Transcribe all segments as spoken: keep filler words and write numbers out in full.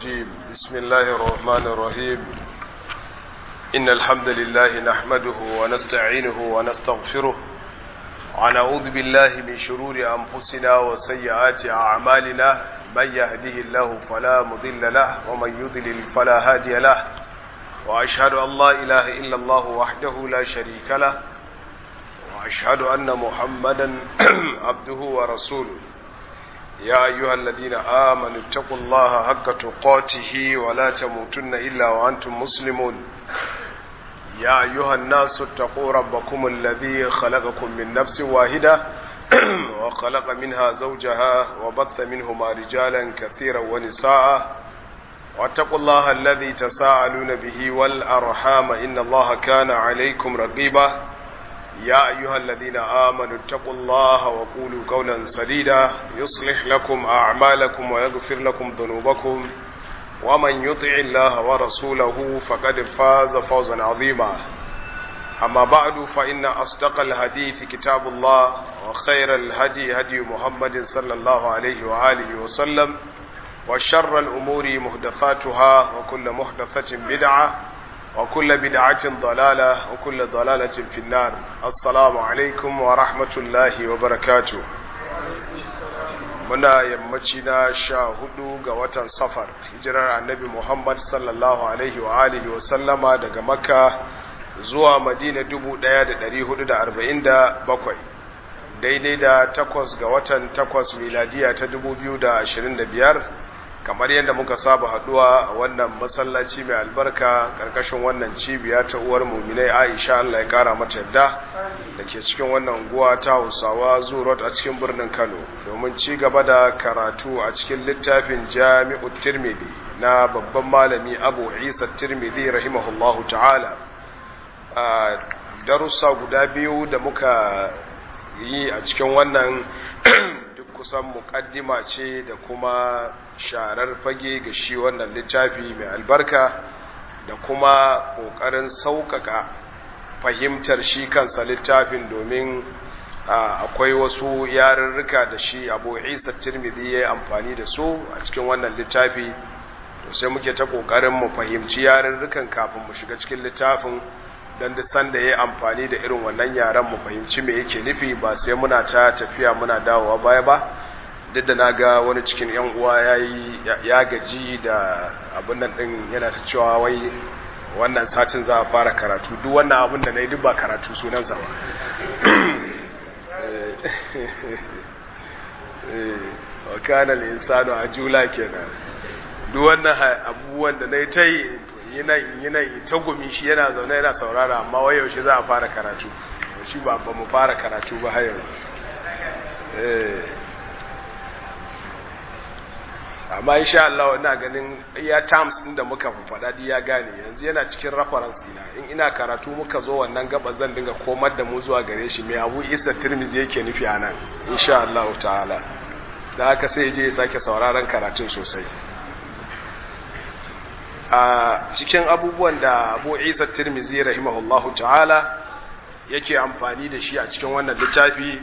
الرجيم بسم الله الرحمن الرحيم إن الحمد لله نحمده ونستعينه ونستغفره ونعوذ بالله من شرور أنفسنا وسيئات أعمالنا من يهده الله فلا مضل له ومن يضلل فلا هادي له وأشهد أن لا إله إلا الله وحده لا شريك له وأشهد أن محمدا عبده ورسوله يا أيها الذين آمنوا اتقوا الله حق تقاته ولا تموتن إلا وأنتم مسلمون يا أيها الناس اتقوا ربكم الذي خلقكم من نفس واحدة وخلق منها زوجها وبث منهما رجالا كثيرا ونساء واتقوا الله الذي تساءلون به والأرحام إن الله كان عليكم رقيبا يا أيها الذين آمنوا اتقوا الله وقولوا قولا سديدا يصلح لكم أعمالكم ويغفر لكم ذنوبكم ومن يطع الله ورسوله فقد فاز فوزا عظيما أما بعد فإن أصدق الحديث كتاب الله وخير الهدي هدي محمد صلى الله عليه وآله وسلم وشر الأمور محدثاتها وكل محدثة بدعة وكل بدعة ضلالة وكل ضلالة في النار السلام عليكم ورحمة الله وبركاته muna yammaci na sha hudu ga watan safar hijirar annabi Muhammad sallallahu alaihi wa alihi wa sallama daga makka zuwa madina dubu ɗaya da ɗari hudu da arba'in da bakwai daidai da takwas ga watan takwas miladiya ta dubu biyu da ashirin da biyar kamar yadda muka saba haduwa a wannan masallaci mai albarka karkashin wannan cibiya ta uwar muminai Aisha Allah ya kara mata yadda da ke cikin wannan unguwa ta Hausawa Zurot a cikin birnin Kano domin ci gaba da karatu a cikin littafin Jami'ut Tirmidhi na babban malami Abu Isa Tirmidhi rahimahullahu ta'ala a darussa guda biyu da muka yi a cikin wannan kusan mukaddima ce da kuma sharar fage ga shi wannan littafi mai albarka da kuma ƙoƙarin sauƙaƙa fahimtar shi kansa littafin domin akwai wasu yarurruka da shi Abu Isa Tirmidhi ya yi amfani da su a cikin wannan littafi to sai muke ta ƙoƙarin mu fahimci yarurrukan kafin mu shiga cikin littafin don duk sanda ya yi amfani da irin wannan yaren mu fahimci me yake nufi ba sai muna ta tafiya muna dawowa baya ba duk da na ga wani cikin yan uwa ya gaji da abin nan din yana ta cewa wai wannan satin za a fara karatu duk wannan abin da na yi duk ba karatu sunansa ba wa kana al-insanu ajula kenan duk wannan abubuwan da na yi ta yi yanayi ta gumi shi yana zaune yana saurara amma wai yaushe za a fara karatu shi ba ba mu fara karatu ba hayar amma insha Allah ina ganin iya terms din da muka faɗa di ya gane yanzu yana cikin reference ina in ina karatu muka zo wannan gaba zan dinga komar da mu zuwa gare shi mai Abu Isa Tirmidhi yake nufi anan insha Allah ta'ala da haka sai je ya sake sauraron karatun sosai a cikin abubuwan da Abu Isa Tirmidhi rahimahullahu ta'ala yake amfani da shi a cikin wannan littafi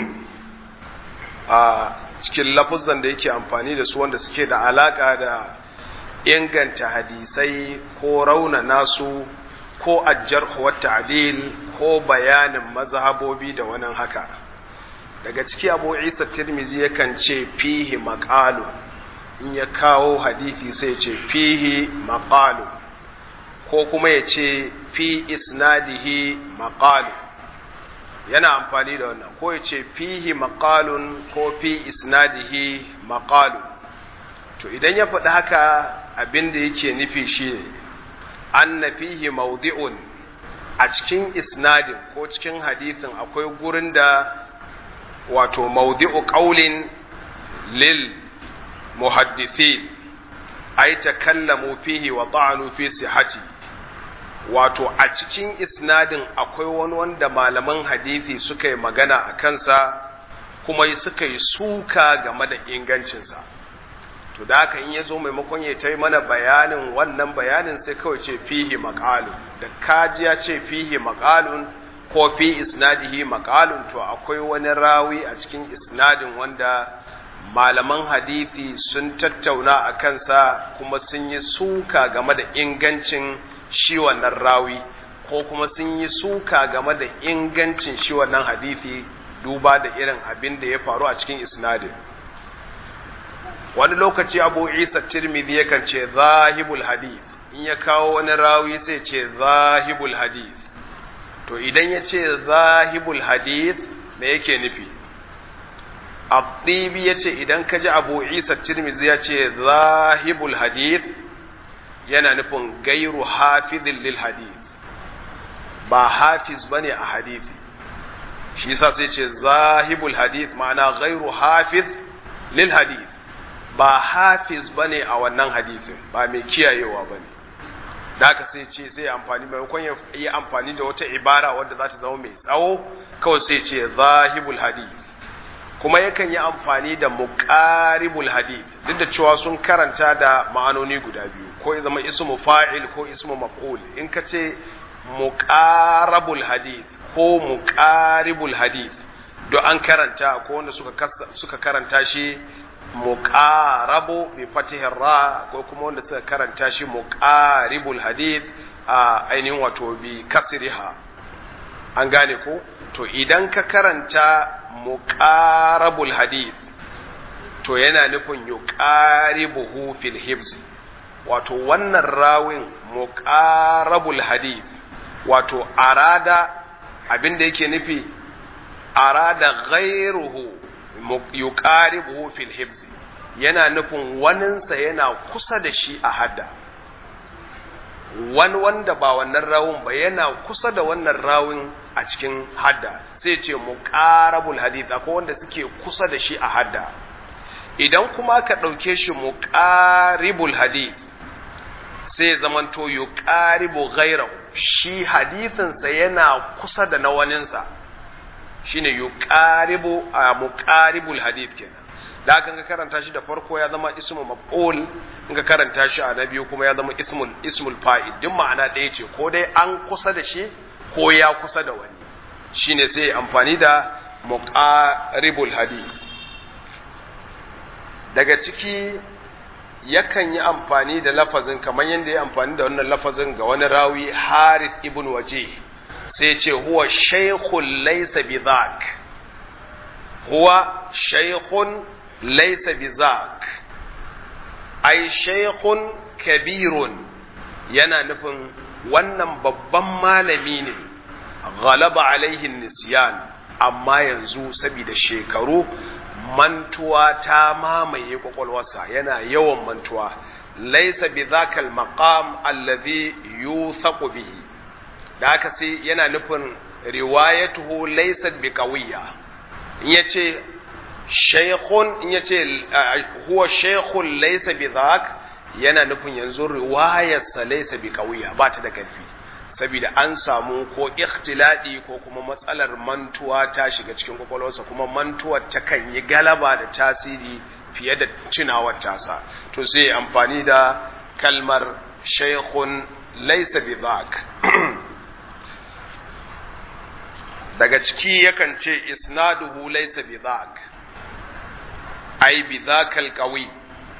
a cikin lafuzan da yake amfani da su wanda suke da alaka da inganta hadisai ko rauna nasu ko ajjarh wa ta'dil ko bayanin mazhabobi da wannan haka daga ciki Abu Isa Tirmidhi yakan ce fihi maqalu in ya kawo hadisi sai ce fihi maqalu ko kuma ya ce fi isnadihi maqalu yana amfani da wannan ko ya ce fihi maqalun ko fi isnadihi maqalu to idan ya faɗi haka abinda yake nufi shi ne anna fihi mawdi'un a cikin isnadin ko cikin hadisin akwai gurin da wato mawdi'u qaulin lil muhaddithin ay takallamu fihi wa ta'anu fi sihhati wato a cikin isnadin akwai wani wanda malaman hadisi suka yi magana a kansa kuma suka yi suka game da ingancinsa to da haka in yazo maimakon ya tai mana bayanin wannan bayanin sai kawai ce fihi maqalun da kaji ya ce fihi maqalun ko fi isnadihi maqalun to akwai wani rawi a cikin isnadin wanda malaman hadisi sun tattauna a kansa kuma sun yi suka game da ingancin shi wannan rawi ko kuma sun yi suka game da ingancin shi wannan hadisi duba da irin abin da ya faru a cikin isnadin. Wani lokaci Abu Isa Tirmidhi yakan ce zahibul hadith, in ya kawo wani rawi sai ce zahibul hadith. To idan ya ce zahibul hadith me yake nufi? At-Tibi yace idan ka ji Abu Isa Tirmidhi ya ce zahibul hadith yana nufin gairu hafizin lil hadith, ba hafiz bane a hadithi. Shi yasa sai ce zahibul hadith ma'ana gairu hafiz lil hadith, ba hafiz bane a wannan hadithin, ba mai kiyayewa bane. Da haka sai ce sai amfani maimakon ya yi amfani da wata ibara wadda za ta zama mai tsawo, kawai sai ce zahibul hadith. Kuma yakan yi amfani da muqaribul hadith, duk da cewa sun karanta da ma'anoni guda biyu, ko ya zama ismu fa'il ko ismu maf'ul. In ka ce muqarabul hadith ko muqaribul hadith, do an karanta ko wanda suka suka karanta shi muqarabu bi fatihir ra, ko kuma wanda suka karanta shi muqaribul hadith a ainihin wato bi kasriha. An gane ko? To idan ka karanta muqarabul hadith to yana nufin yuqaribuhu fil hibs, wato wannan rawin muqarabul hadith wato arada abinda yake nufi arada ghairuhu yuqaribuhu fil hibs, yana nufin waninsa yana kusa da shi a hadda. Wani wanda ba wannan rawun ba yana kusa da wannan rawun a cikin hadda, sai ce muqarabul hadith, akwai wanda suke kusa da shi a hadda. Idan kuma ka ɗauke shi muqaribul hadith sai zamanto yuqaribu ghayrahu, shi hadithinsa yana kusa da na waninsa, shine yuqaribu a muqaribul hadith kenan. Da kan ka karanta shi da farko ya zama ismu maf'ul, in ka karanta shi a na biyu kuma ya zama ismul ismul fa'il, duk ma'ana ɗaya ce, ko dai an kusa da shi ko ya kusa da wani. Shine sai amfani da muqaribul hadith. Daga ciki yakan yi amfani da lafazin kamar yadda ya amfani da wannan lafazin ga wani rawi Harith ibn Wajih, sai ce huwa shaykhun laysa bidhak, huwa shaykhun laysa bidhak, ai shaykhun kabirun, yana nufin wannan babban malami ne, ghalaba alaihi nisyan, amma yanzu saboda shekaru mantuwa ta mamaye kwakwalwarsa, yana yawan mantuwa. Laysa bidhaka al-maqam alladhi yuthaqu bihi, da haka sai yana nufin riwayatuhu laysat biqawiyya. In yace shaykhun, in yace huwa shaykhun laysa bidhak, yana nufin yanzu riwayarsa laysa biqawiyya, ba ta da karfi, saboda an samu ko ikhtiladi ko kuma matsalar mantuwa ta shiga cikin kwakwalwarsa, kuma mantuwar ta kan yi galaba da tasiri fiye da cinawar tasa. To sai amfani da kalmar shaykhun laysa bidhak. Daga ciki yakan ce isnaduhu laysa bidhak, ai bidhakal qawi,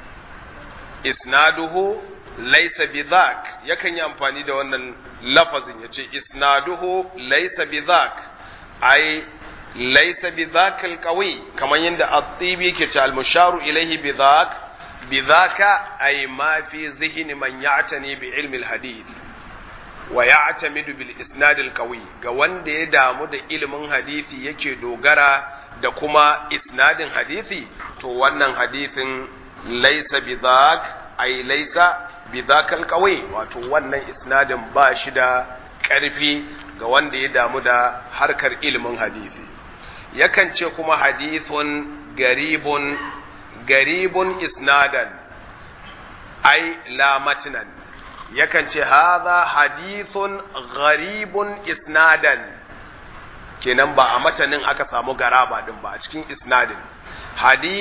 isnaduhu laysa bidhak, yakan yi amfani da wannan lafazin yace isnaduhu laysa bidhak, ai laysa bidhakal qawi, kamar yadda at-Tibi yake ce al-musharu ilayhi bidhak, bidhaka ai ma fi zihni man ya'tani bi ilmi al-hadith wa ya'tamidu bil isnad al-qawi, ga wanda ya damu da ilimin hadisi yake dogara da kuma isnadin hadisi, to wannan hadisin laysa bidhak ai laysa bidhakal qawi, wato wannan isnadin ba shi da ƙarfi ga wanda ya damu da harkar ilimin hadisi. Yakan ce kuma hadithun garibun garibun isnadan ai la matnan, yakan ce hadha hadithun gharibun isnadan, kenan ba a matanin aka samu garaba din ba, a cikin isnadin.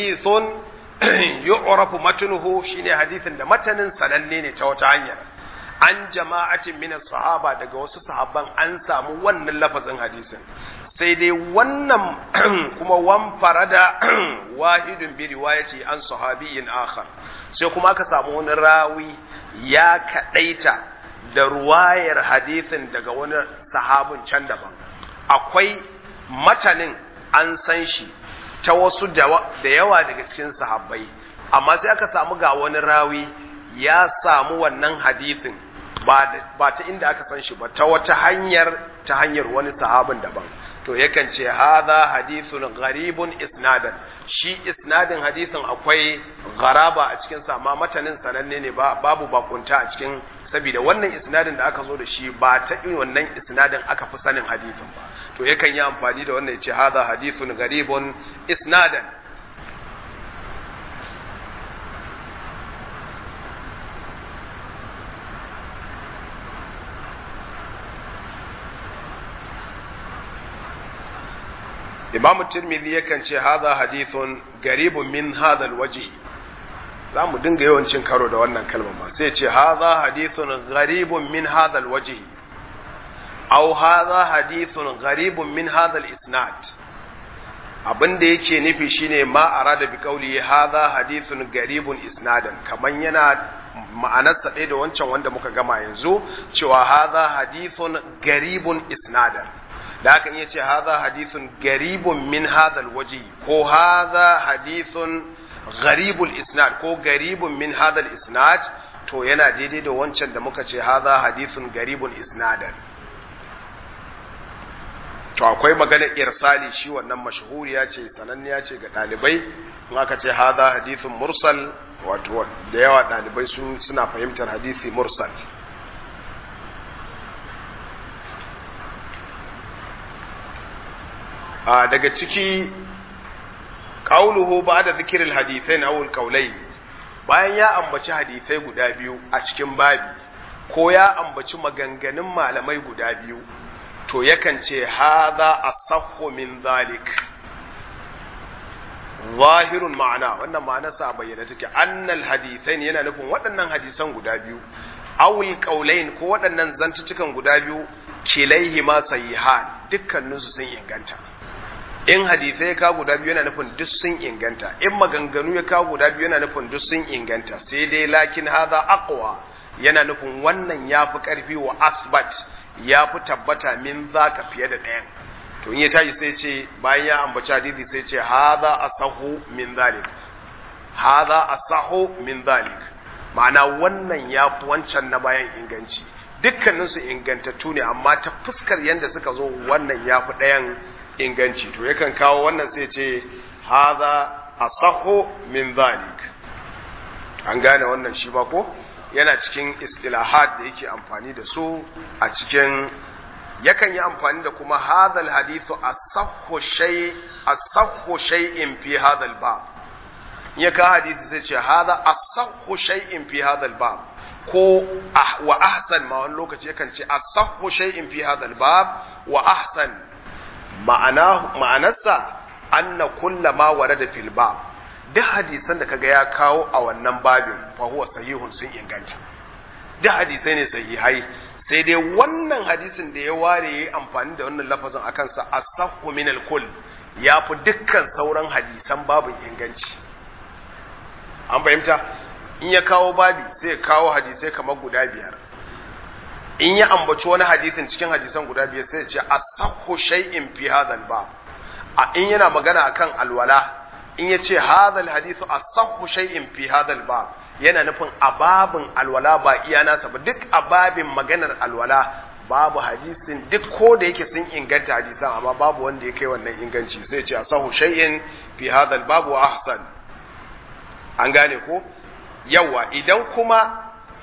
Hadithun yu'rafu matnuhu, shine hadithin da matanin sananne ne ta wata hanyar, an jama'atin min sahaba daga wasu sahabban an samu wannan lafazin hadisin sai dai wannan kuma wan farada wahidun bi riwayati an sahabiyyin akhar sai kuma aka samu wani rawi ya kadaita da ruwayar hadisin daga wani sahabin can daban akwai matanin an san shi ta wasu da yawa daga cikin sahabbai amma sai aka samu ga wani rawi ya samu wannan hadisin ba ta inda aka san shi ba ta wata hanyar ta hanyar wani sahabin daban to yakan ce hadha hadithun gharibun isnadan shi isnadin hadisin akwai garaba a cikin sa amma matanin sananne ne ba babu bakunta a cikin saboda wannan isnadin da aka zo da shi ba ta irin wannan isnadin aka fi sanin hadisin ba to yakan yi amfani da wannan ya ce hadha hadithun gharibun isnadan Imam Tirmidhi yakan ce hadha hadithun garibun min hadha alwaji za mu dinga yawancin karo da wannan kalmar ma sai ce hadha hadithun garibun min hadha alwaji aw hadha hadithun garibun min hadha alisnad abinda yake nufi shine ma arada bi qawli hadha hadithun garibun isnadan kaman yana ma'anarsa ɗaya da wancan wanda muka gama yanzu cewa hadha hadithun garibun isnadan da haka iya ce haza hadithun garibun min hadal waji ko haza hadithun garibul isnad ko garibun min hadal isnad to yana daidai da wancan da muka ce haza hadithun garibun isnadan to akwai maganar irsali shi wannan mashhuriya ce sananniya ce ga dalibai in aka ce haza hadithun mursal wato da yawa dalibai suna fahimtar hadisi mursal daga ciki qauluhu ba'da dhikril hadithain aw alqawlayn bayan ya ambaci hadisai guda biyu a cikin babi ko ya ambaci maganganun malamai guda biyu to yakan ce hadha asahhu min dhalik zahirun ma'ana wannan ma'ana sa bayyana take annal hadithain yana nufin waɗannan hadisan guda biyu aw alqawlayn ko waɗannan zantutukan guda biyu kilaihima sahihan dukkaninsu sun inganta in hadisai ka guda biyu yana nufin duk sun inganta in maganganu ya ka guda biyu yana nufin duk sun inganta sai dai lakin hadha aqwa yana nufin wannan yafi karfi wa asbat yafi tabbata min zaka fiye da ɗayan to in ya tashi sai ce bayan ya ambaci hadisi sai ce hadha asahu min zalik hadha asahu min zalik ma'ana wannan yafi wancan na bayan inganci dukkaninsu ingantattu ne amma ta fuskar yanda suka zo wannan yafi ɗayan inganci to yakan kawo wannan sai ce hadha asahhu min dhalik an gane wannan shi ba ko yana cikin istilahat da yake amfani da su a cikin yakan yi amfani da kuma hadha alhadithu asahhu shay asahhu shay'in fi hadha albab ya ka hadisi sai ce hadha asahhu shay'in fi hadha albab ko wa ahsan ma wani lokaci yakan ce asahhu shay'in fi hadha albab wa ahsan ma'ana ma'anarsa anna kullama warada fil bab duk hadisan da kaga ya kawo a wannan babin fa huwa sahihun sun inganta duk hadisai ne sahihai sai dai wannan hadisin da ya ware yayi amfani da wannan lafazin akan sa asahhu min al kull yafi dukkan sauran hadisan babin inganci an fahimta in ya kawo babi sai ya kawo hadisai kamar guda biyar in ya ambaci wani hadisin cikin hadisan guda biyar sai ya ce asahhu shay'in fi hadha bab a in yana magana akan alwala in ya ce hadha alhadithu asahhu shay'in fi hadha bab yana nufin ababin alwala ba iya nasa ba duk ababin maganar alwala babu hadisin duk ko da yake sun inganta hadisan amma babu wanda ya kai wannan inganci sai ya ce asahhu shay'in fi hadha bab wa ahsan an gane ko yawa idan kuma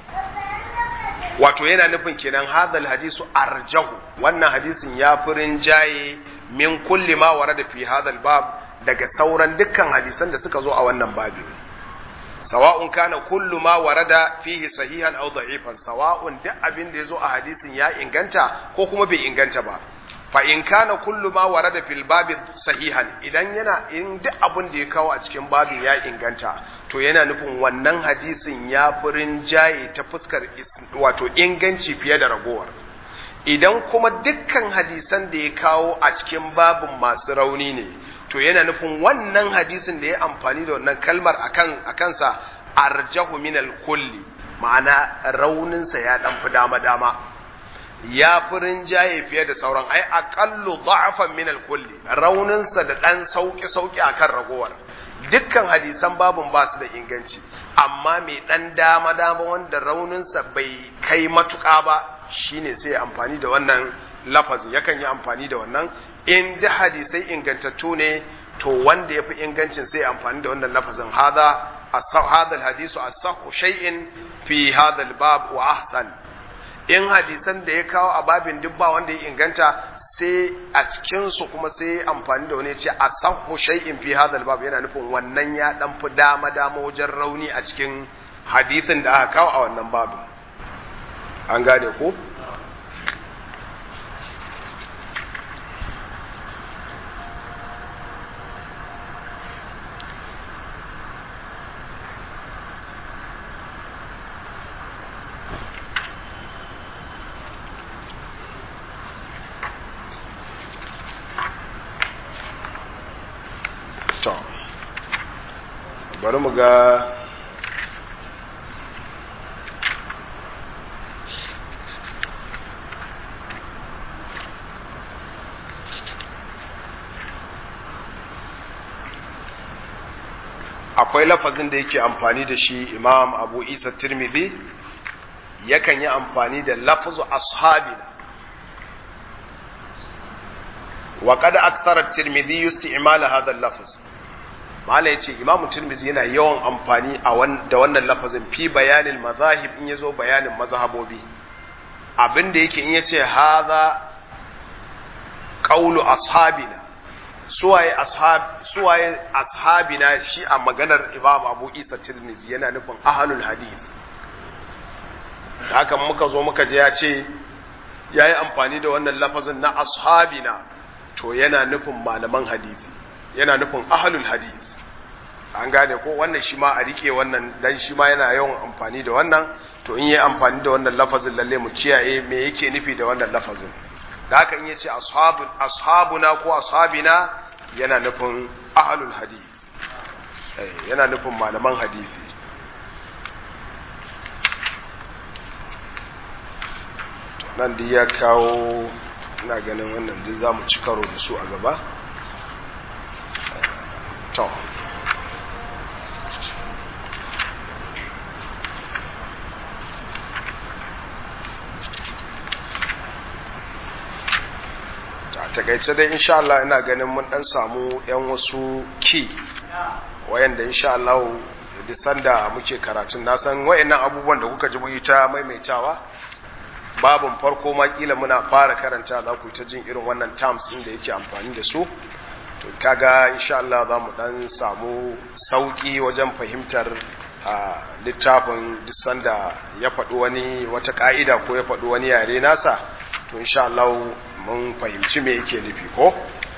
wato yana nufin kenan hadal hadisu arjahu wannan hadisin ya fi rinjaye min kulli ma warada fi hadal bab daga sauran dukkan hadisan da suka zo a wannan babin sawa'un kana kullu ma warada fihi sahihan aw da'ifan sawa'un duk abin da yazo a hadisin ya inganta ko kuma bai inganta ba fa in kana kullu ma warada fil babi sahihan, idan yana in duk abin da ya kawo a cikin babin ya inganta, to yana nufin wannan hadisin ya furin jaye ta fuskar wato inganci fiye da ragowar. Idan kuma dukkan hadisan da ya kawo a cikin babin masu rauni ne, to yana nufin wannan hadisin da ya amfani da wannan kalmar akan akansa arjahu min al-kulli, ma'ana rauninsa ya dan fi dama dama, ya fi rinjaye fiye da sauran, ai aqallu da'afan min al-kulli, rauninsa da dan sauki sauki akan ragowar. Dukkan hadisan babun ba su da inganci, amma mai dan dama dama wanda rauninsa bai kai matuƙa ba shine sai amfani da wannan lafazin, yakan yi amfani da wannan. In da hadisai ingantattu ne, to wanda yafi ingancin sai amfani da wannan lafazin, hada hadha al-hadisu asahhu shay'in fi hadha al-bab wa ahsan. In hadisan da ya kawo a babin duk ba wanda ya inganta, sai a cikin su kuma sai amfani da wani ya ce asahhu shay'in fi hadha al-bab, yana nufin wannan ya dan fi dama dama wajen rauni a cikin hadisin da aka kawo a wannan babin. An gane ko? Bari mu ga akwai lafazin da yake amfani da shi Imam Abu Isa Tirmidhi, yakan yi amfani da lafzu ashabina, wa qad akthara at-Tirmidhi isti'mal hadha al-lafz. Mala yace Imam Tirmidhi yana yawan amfani a da wannan lafazin fi bayanin mazahib, in yazo bayanin mazhabobi. Abinda yake in yace hadha qawlu ashabina, suwaye ashab suwaye ashabina, shi a maganar Imam Abu Isa Tirmidhi yana nufin ahlul hadith. Haka muka zo muka je ya ce yayi amfani da wannan lafazin na ashabina, to yana nufin malaman hadisi, yana nufin ahlul hadith. An gane ko? Wannan shi ma a rike wannan, dan shi ma yana yawan amfani da wannan. To in yi amfani da wannan lafazin, lalle mu kiyaye me yake nufi da wannan lafazin. Da haka in yace ashabun ashabuna ko ashabina, yana nufin ahlul hadith, eh yana nufin malaman hadisi. To nan da ya kawo, ina ganin wannan duk zamu ci karo da su a gaba. To takaice dai insha Allah ina ganin mun dan samu yan wasu ki wayanda insha Allah duk sanda muke karatun, na san wayannan abubuwan da kuka ji mu ta maimaitawa, babun farko ma kila muna fara karanta za ku ta jin irin wannan terms din da yake amfani da su. To kaga insha Allah za mu dan samu sauki wajen fahimtar littafin duk sanda ya faɗi wani wata ka'ida ko ya faɗi wani yare nasa, to insha Allah mun fahimci me yake nufi ko?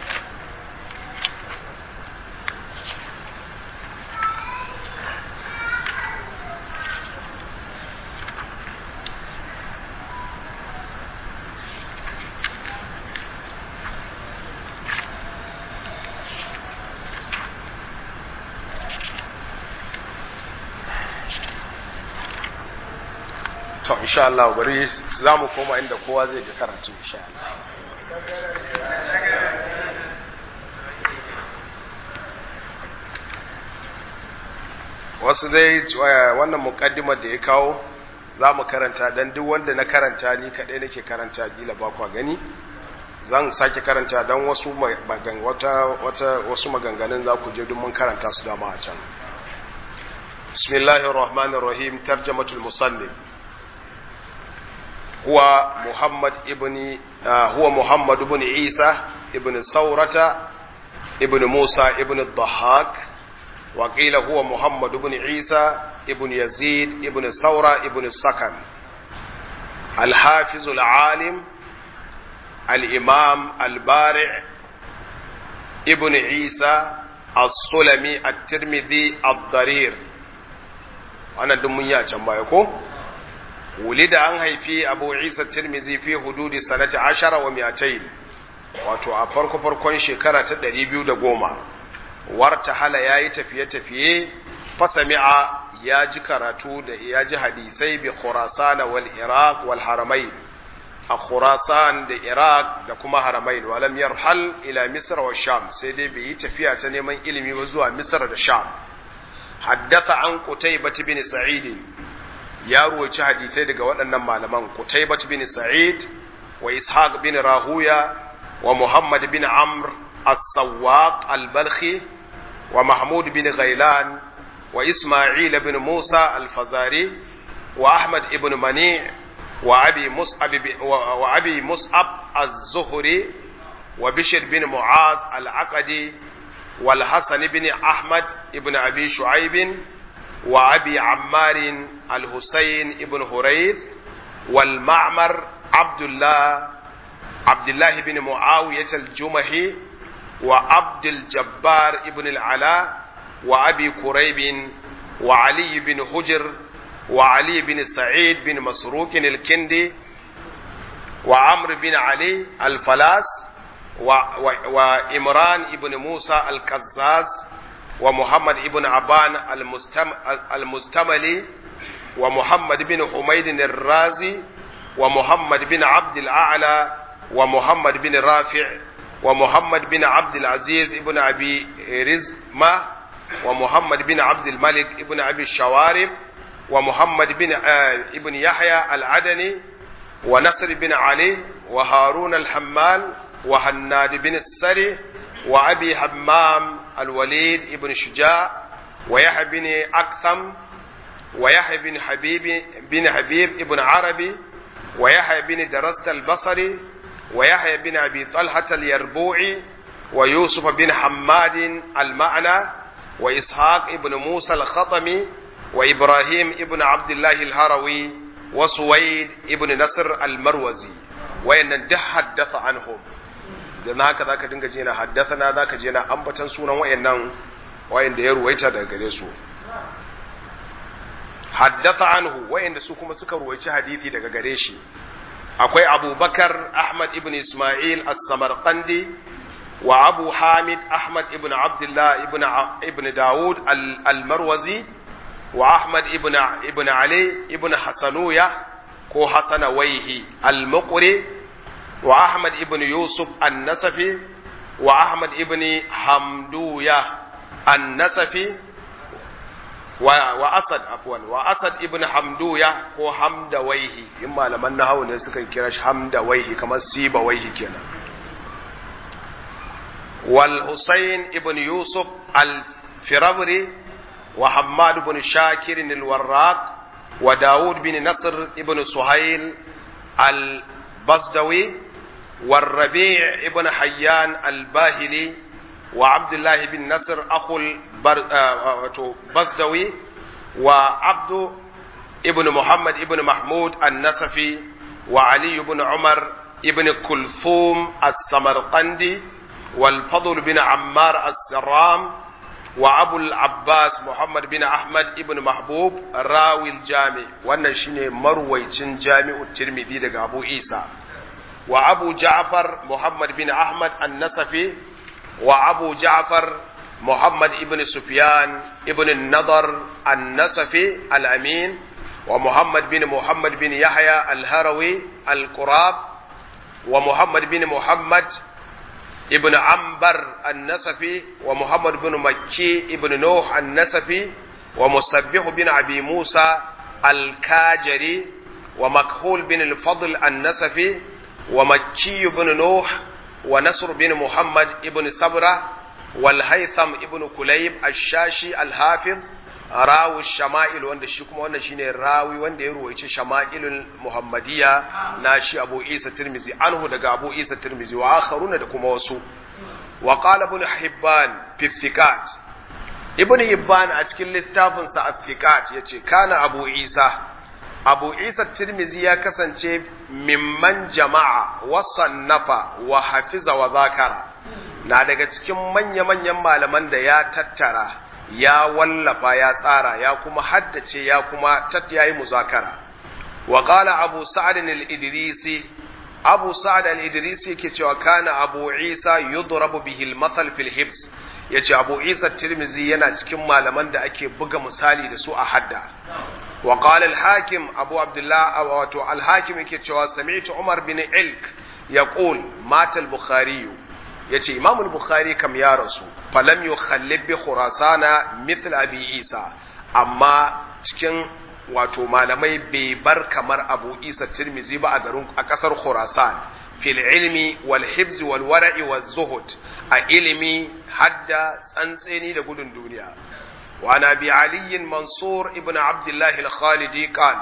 To insha Allah bari za mu koma inda kowa zai ga karatu insha Allah. Wasu dai wannan mukaddimar da ya kawo za mu karanta, dan duk wanda na karanta ni kadai nake karanta, kila ba kwa gani, zan sake karanta dan wasu magan wata wata wasu maganganun za ku je duk mun karanta su dama a can. Bismillahir Rahmanir Rahim. Tarjamatul musannif هو محمد ابن هو محمد بن عيسى ابن ثورة ابن موسى ابن الضحاك، وقيل هو محمد بن عيسى ابن يزيد ابن ثورة ابن السكن، الحافظ العالم al-imam al-bari' ibn isa as-sulami at-tirmidhi ad-darir wannan duk mun yi a can baya ko wulida an haifi abu isa at-tirmidhi fi hududi sanati ashara wa mi'atayn wato a farko farkon shekara ta ɗari biyu da goma warta hala yayi tafiye tafiye fasami'a ya ji karatu da ya ji hadisai bi khurasan wal iraq wal haramain a khurasan da iraq da kuma haramain walam yarhal ila misr wa sham sai dai bai yi tafiya ta neman ilimi ba zuwa misr da sham haddatha an qutaybah bin sa'id ya ruwaci hadisai daga waɗannan malaman qutaybah bin sa'id wa ishaq bin rahuya wa muhammad bin amr as-sawwaq al-balkhi wa mahmud bin ghailan وإسماعيل بن موسى الفزاري وأحمد بن منيع وأبي مصعب وأبي مصعب الزهري وبشر بن معاذ العقدي والحسن بن أحمد بن أبي شعيب وأبي عمار الحسين بن هريث والمعمر عبد الله عبد الله بن معاوية الجمحي وعبد الجبار بن العلاء وأبي كريب وعلي بن حجر وعلي بن سعيد بن مسروق الكندي وعمر بن علي الفلاس وإمران بن موسى الكزاز ومحمد بن عبان المستم المستملي ومحمد بن حميد الرازي ومحمد بن عبد الأعلى ومحمد بن رافع ومحمد بن عبد العزيز بن أبي رزمة ومحمد بن عبد الملك ابن أبي الشوارب ومحمد بن آه ابن يحيى العدني ونصر بن علي وهارون الحمال وهناد بن السري وأبي حمام الوليد ابن شجاع ويحيى بن أكثم ويحيى بن حبيب بن حبيب ابن عربي ويحيى بن درست البصري ويحيى بن أبي طلحة اليربوعي ويوسف بن حماد المعنى وإسحاق ابن موسى الخطمي وإبراهيم ابن عبد الله الهروي وسويد ابن نصر المروزي وإن ده حدث عنهم dan haka zaka dinga jina haddathana zaka jina ambatan sunan wayannan wayanda ya ruwaita daga gare su haddatha anhu wayanda su kuma suka ruwaici hadisi daga gare shi akwai Abubakar Ahmad ibn Ismail as-Samarqandi wa Abu Hamid Ahmad ibn Abdullah ibn ibn Dawud al-Marwazi wa Ahmad ibn ibn Ali ibn Hasanuya ko Hasanawaihi al-Muqri wa Ahmad ibn Yusuf an-Nasafi wa Ahmad ibn Hamduya an-Nasafi wa wa Asad afwan wa Asad ibn Hamduya ko Hamdawaihi in malaman nahwu ne suka kira shi Hamdawaihi kamar Sibawaihi kenan wal Husayn ibn Yusuf al-Firabri wa Hammad ibn Shakir al-Warraq wa Dawud bin Nasr ibn Suhail al-Basdawi والربيع ابن حيان الباهلي وعبد الله بن نصر أخو البصدوي وعبد ابن محمد ابن محمود النسفي وعلي بن عمر ابن كلثوم السمرقندي والفضل بن عمار السرام وأبو العباس محمد بن أحمد ابن محبوب راوي الجامع والنشين مروي جامع الترمذي لك أبو عيسى وأبو جعفر محمد بن أحمد النسفي وأبو جعفر محمد بن سفيان ابن النضر النسفي الأمين ومحمد بن محمد بن يحيى الهروي القراب ومحمد بن محمد ابن عنبر النسفي ومحمد بن مكي ابن نوح النسفي ومسبح بن أبي موسى الكاجري ومكحول بن الفضل النسفي ومكي بن نوح ونصر بن محمد ابن صبرة والهيثم ابن كليب الشاشي الحافظ راوي الشمائل وند شكم وند شيني راوي وند يرويش شمائل المحمدية ناشي أبو عيسى الترمذي عنه دقى أبو عيسى الترمذي وآخرون دقم وسو وقال ابن حبان في الثقات ابن حبان أتكل التافن الثقات يتي كان أبو عيسى Abu Isa Tirmizi ya kasance mimman jama'a wa sannafa wa hafiza wa zakara, na daga cikin manya-manyan malaman da ya tattara, ya wallafa, ya tsara, ya kuma haddace, ya kuma tattayayi muzakara. Wa qala Abu Sa'd al-Idrisi, Abu Sa'd al-Idrisi yake cewa kana Abu Isa yudrabu bihi al-mathal fil hibs, yace Abu Isa Tirmizi yana cikin malaman da ake buga misali da su a hadda. Wa qala al-Hakim Abu Abdullah wato al-Hakim yake cewa sami'tu Umar bin Ilk yaqul mata al-Bukhari, yace Imam al-Bukhari kam ya rasu, falam yukhallib bi Khurasana mithl Abi Isa, amma cikin wato malamai bai bar kamar Abu Isa Tirmizi ba a garin a kasar Khurasan fil ilmi wal hibz wal wara'i waz zuhud, a ilimi, hadda, tsantseni da gudun duniya. wa nabi Ali Mansur ibn Abdullah al-Khalidi qal,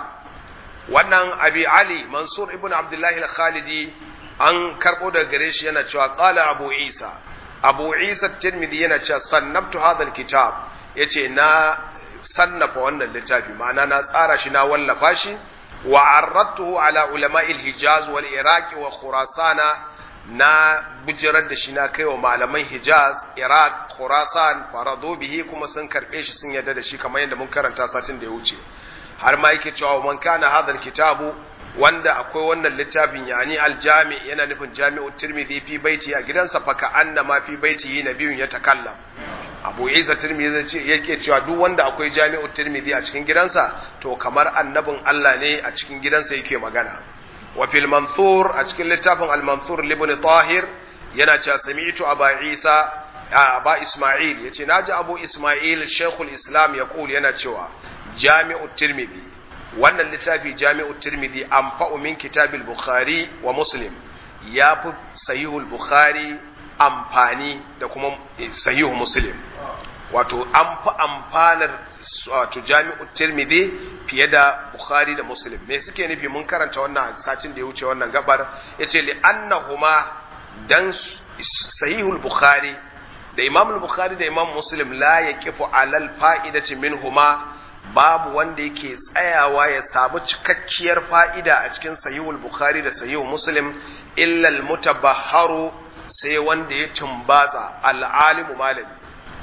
wannan Abi Ali Mansur ibn Abdullah al-Khalidi an karbo daga gare shi yana cewa qala Abu Isa, Abu Isa Tirmidhi yana cewa sannabtu hadha al-kitab, yace na sannafa wannan littafi, ma'ana na tsara shi, na wallafa shi, wa arradtuhu ala ulama'il Hijaz wal Iraq wa Khurasana, na bujirar da shi na kai wa malaman Hijaz, Iraq, Khurasan, farado bihi, kuma sun karbe shi sun yarda da shi kamar yadda mun karanta satin da ya wuce. Har ma yake cewa man kana hadal kitabu, wanda akwai wannan littafin, yani aljami, yana nufin Jami'u Tirmidhi fi baiti, a gidansa fa ka annama fi baitihi nabiyun yatakallam. Abu Isa Tirmidhi yake cewa duk wanda akwai Jami'u Tirmidhi a cikin gidansa to kamar annabin Allah ne a cikin gidansa yake magana. Wa fil Manthur, a cikin littafin al-Manthur ibn Tahir yana cewa sami'tu Aba Isa Aba Isma'il, yace naji Abu Isma'il Sheikhul Islam yaqul, yana cewa Jami'u Tirmidhi, wannan littafi Jami'u Tirmidhi anfa'u min kitabil Bukhari wa Muslim, yafi Sahihul Bukhari amfani da kuma Sahihu Muslim. Wato an fi amfanar wato Jami'u Tirmidhi fiye da Bukhari da Muslim. Me suke nufi? Mun karanta wannan sacin da ya wuce wannan gabar, yace li annahuma, dan Sahihul Bukhari da Imam Bukhari da Imam Muslim la yaqifu alal fa'idati minhuma, babu wanda yake tsayawa ya samu cikakkiyar fa'ida a cikin Sahihul Bukhari da Sahihul Muslim illa al-mutabahharu, sai wanda ya tumbatsa, al-alimu malami.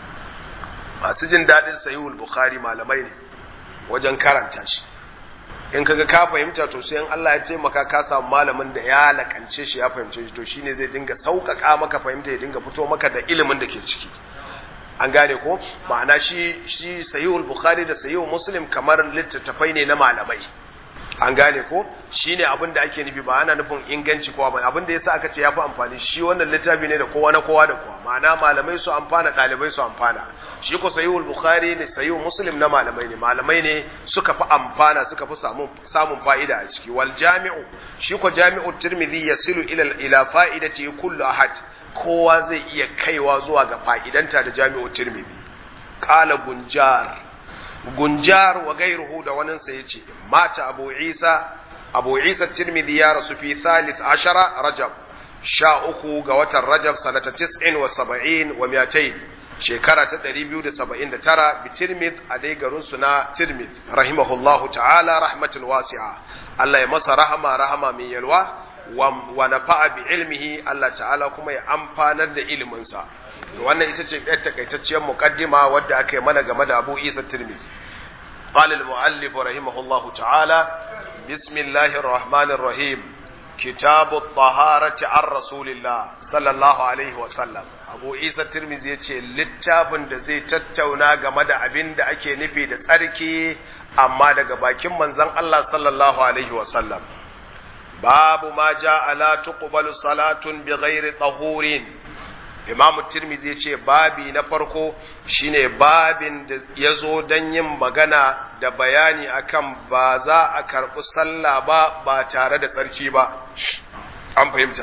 Masu jin daɗin Sahihul Bukhari malamai ne wajen karanta shi. In kaga ka fahimta to sai in Allah ya ce maka ka samu malamin da ya lakance shi, ya fahimce shi, to shine zai dinga sauƙaƙa maka fahimta, ya dinga fito maka da ilimin da ke ciki. An gane ko? Ma'ana shi shi Sahihul Bukhari da Sahihul Muslim kamar littattafai ne na malamai. An gane ko? Shine abin da ake nufi, ba ana nufin inganci kowa ba. Abin da yasa aka ce yafi amfani, shi wannan littafi ne da kowa na kowa da kowa. Ma'ana malamai su amfana, ɗalibai su amfana. Shi ko Sahihul Bukhari ne, Sahihul Muslim na malamai ne. Malamai ne suka fi amfana, suka fi samun samun fa'ida a ciki. Wal Jami'u, shi ko Jami'u Tirmidhi yasilu ila ila fa'idati kullu ahad. Kowa zai iya kaiwa zuwa ga fa'idanta da Jami'u Tirmidhi. Qala Gunjar, Gunjar wa gairuhu da wannan sa yace mata Abu Isa, Abu Isa Tirmidhi ya rasu fi thalith ashara Rajab, sha uku ga watan Rajab sanata tis'in wa saba'in wa mi'atayn, shekara ta ɗari biyu da saba'in da tara, bi Tirmidh, a dai garin su na Tirmidh, rahimahullahu ta'ala rahmatul wasi'a. Allah ya masa rahama, rahama mai yalwa, wa nafa'a bi ilmihi, Allah ta'ala kuma ya amfanar da iliminsa. Wannan ita ce ɗaya takaitacciyar muqaddima wadda aka yi mana game da Abu Isa Tirmidhi. Qala al-mu'allif rahimahullahu ta'ala, bismillahir rahmanir rahim, kitabu at-taharati an rasulillah sallallahu alaihi wa sallam. Abu Isa Tirmidhi yace littafin da zai tattauna game da abin da ake nufi da tsarki, amma daga bakin manzon Allah sallallahu alaihi wa sallam. Babu ma ja'a la tuqbalu salatun bighairi tahurin. Imam Tirmidhi ya ce babi na farko shine babin da ya zo don yin magana da bayani akan ba za a karɓi sallah ba ba tare da tsarki ba. An fahimta.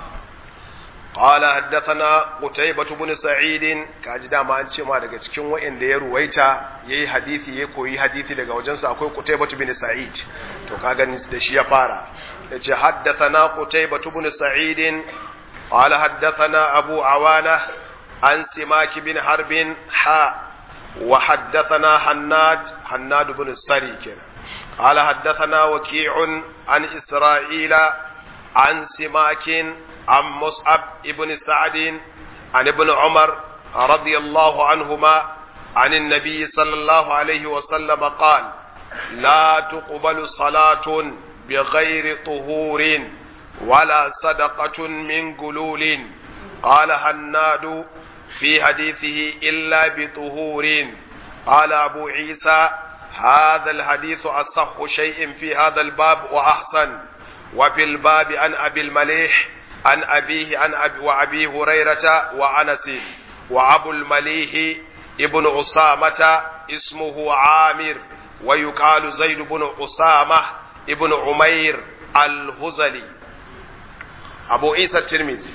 Qala haddathana Qutaybah ibn Sa'id, kaji dama an ce ma daga cikin wa'anda ya ruwaita yayi hadisi ya koyi hadisi daga wajensa akwai Qutaybah ibn Sa'id. To kaga da shi ya fara. Yace haddathana Qutaybah ibn Sa'id قال حدثنا أبو عوانة عن سماك بن حرب حاء وحدثنا حناد حناد بن السري كنا قال حدثنا وكيع عن إسرائيل عن سماك عن مصعب ابن سعد عن ابن عمر رضي الله عنهما عن النبي صلى الله عليه وسلم قال لا تقبل صلاة بغير طهور ولا صدقة من غلول. قال هناد في حديثه إلا بطهور. قال أبو عيسى هذا الحديث أصح شيء في هذا الباب وأحسن. وفي الباب عن أبي المليح عن أبيه عن أبي وأبي هريرة وأنس. وأبو المليح ابن أسامة اسمه عامر ويقال زيد بن أسامة ابن عمير الهزلي. أبو عيسى الترمذي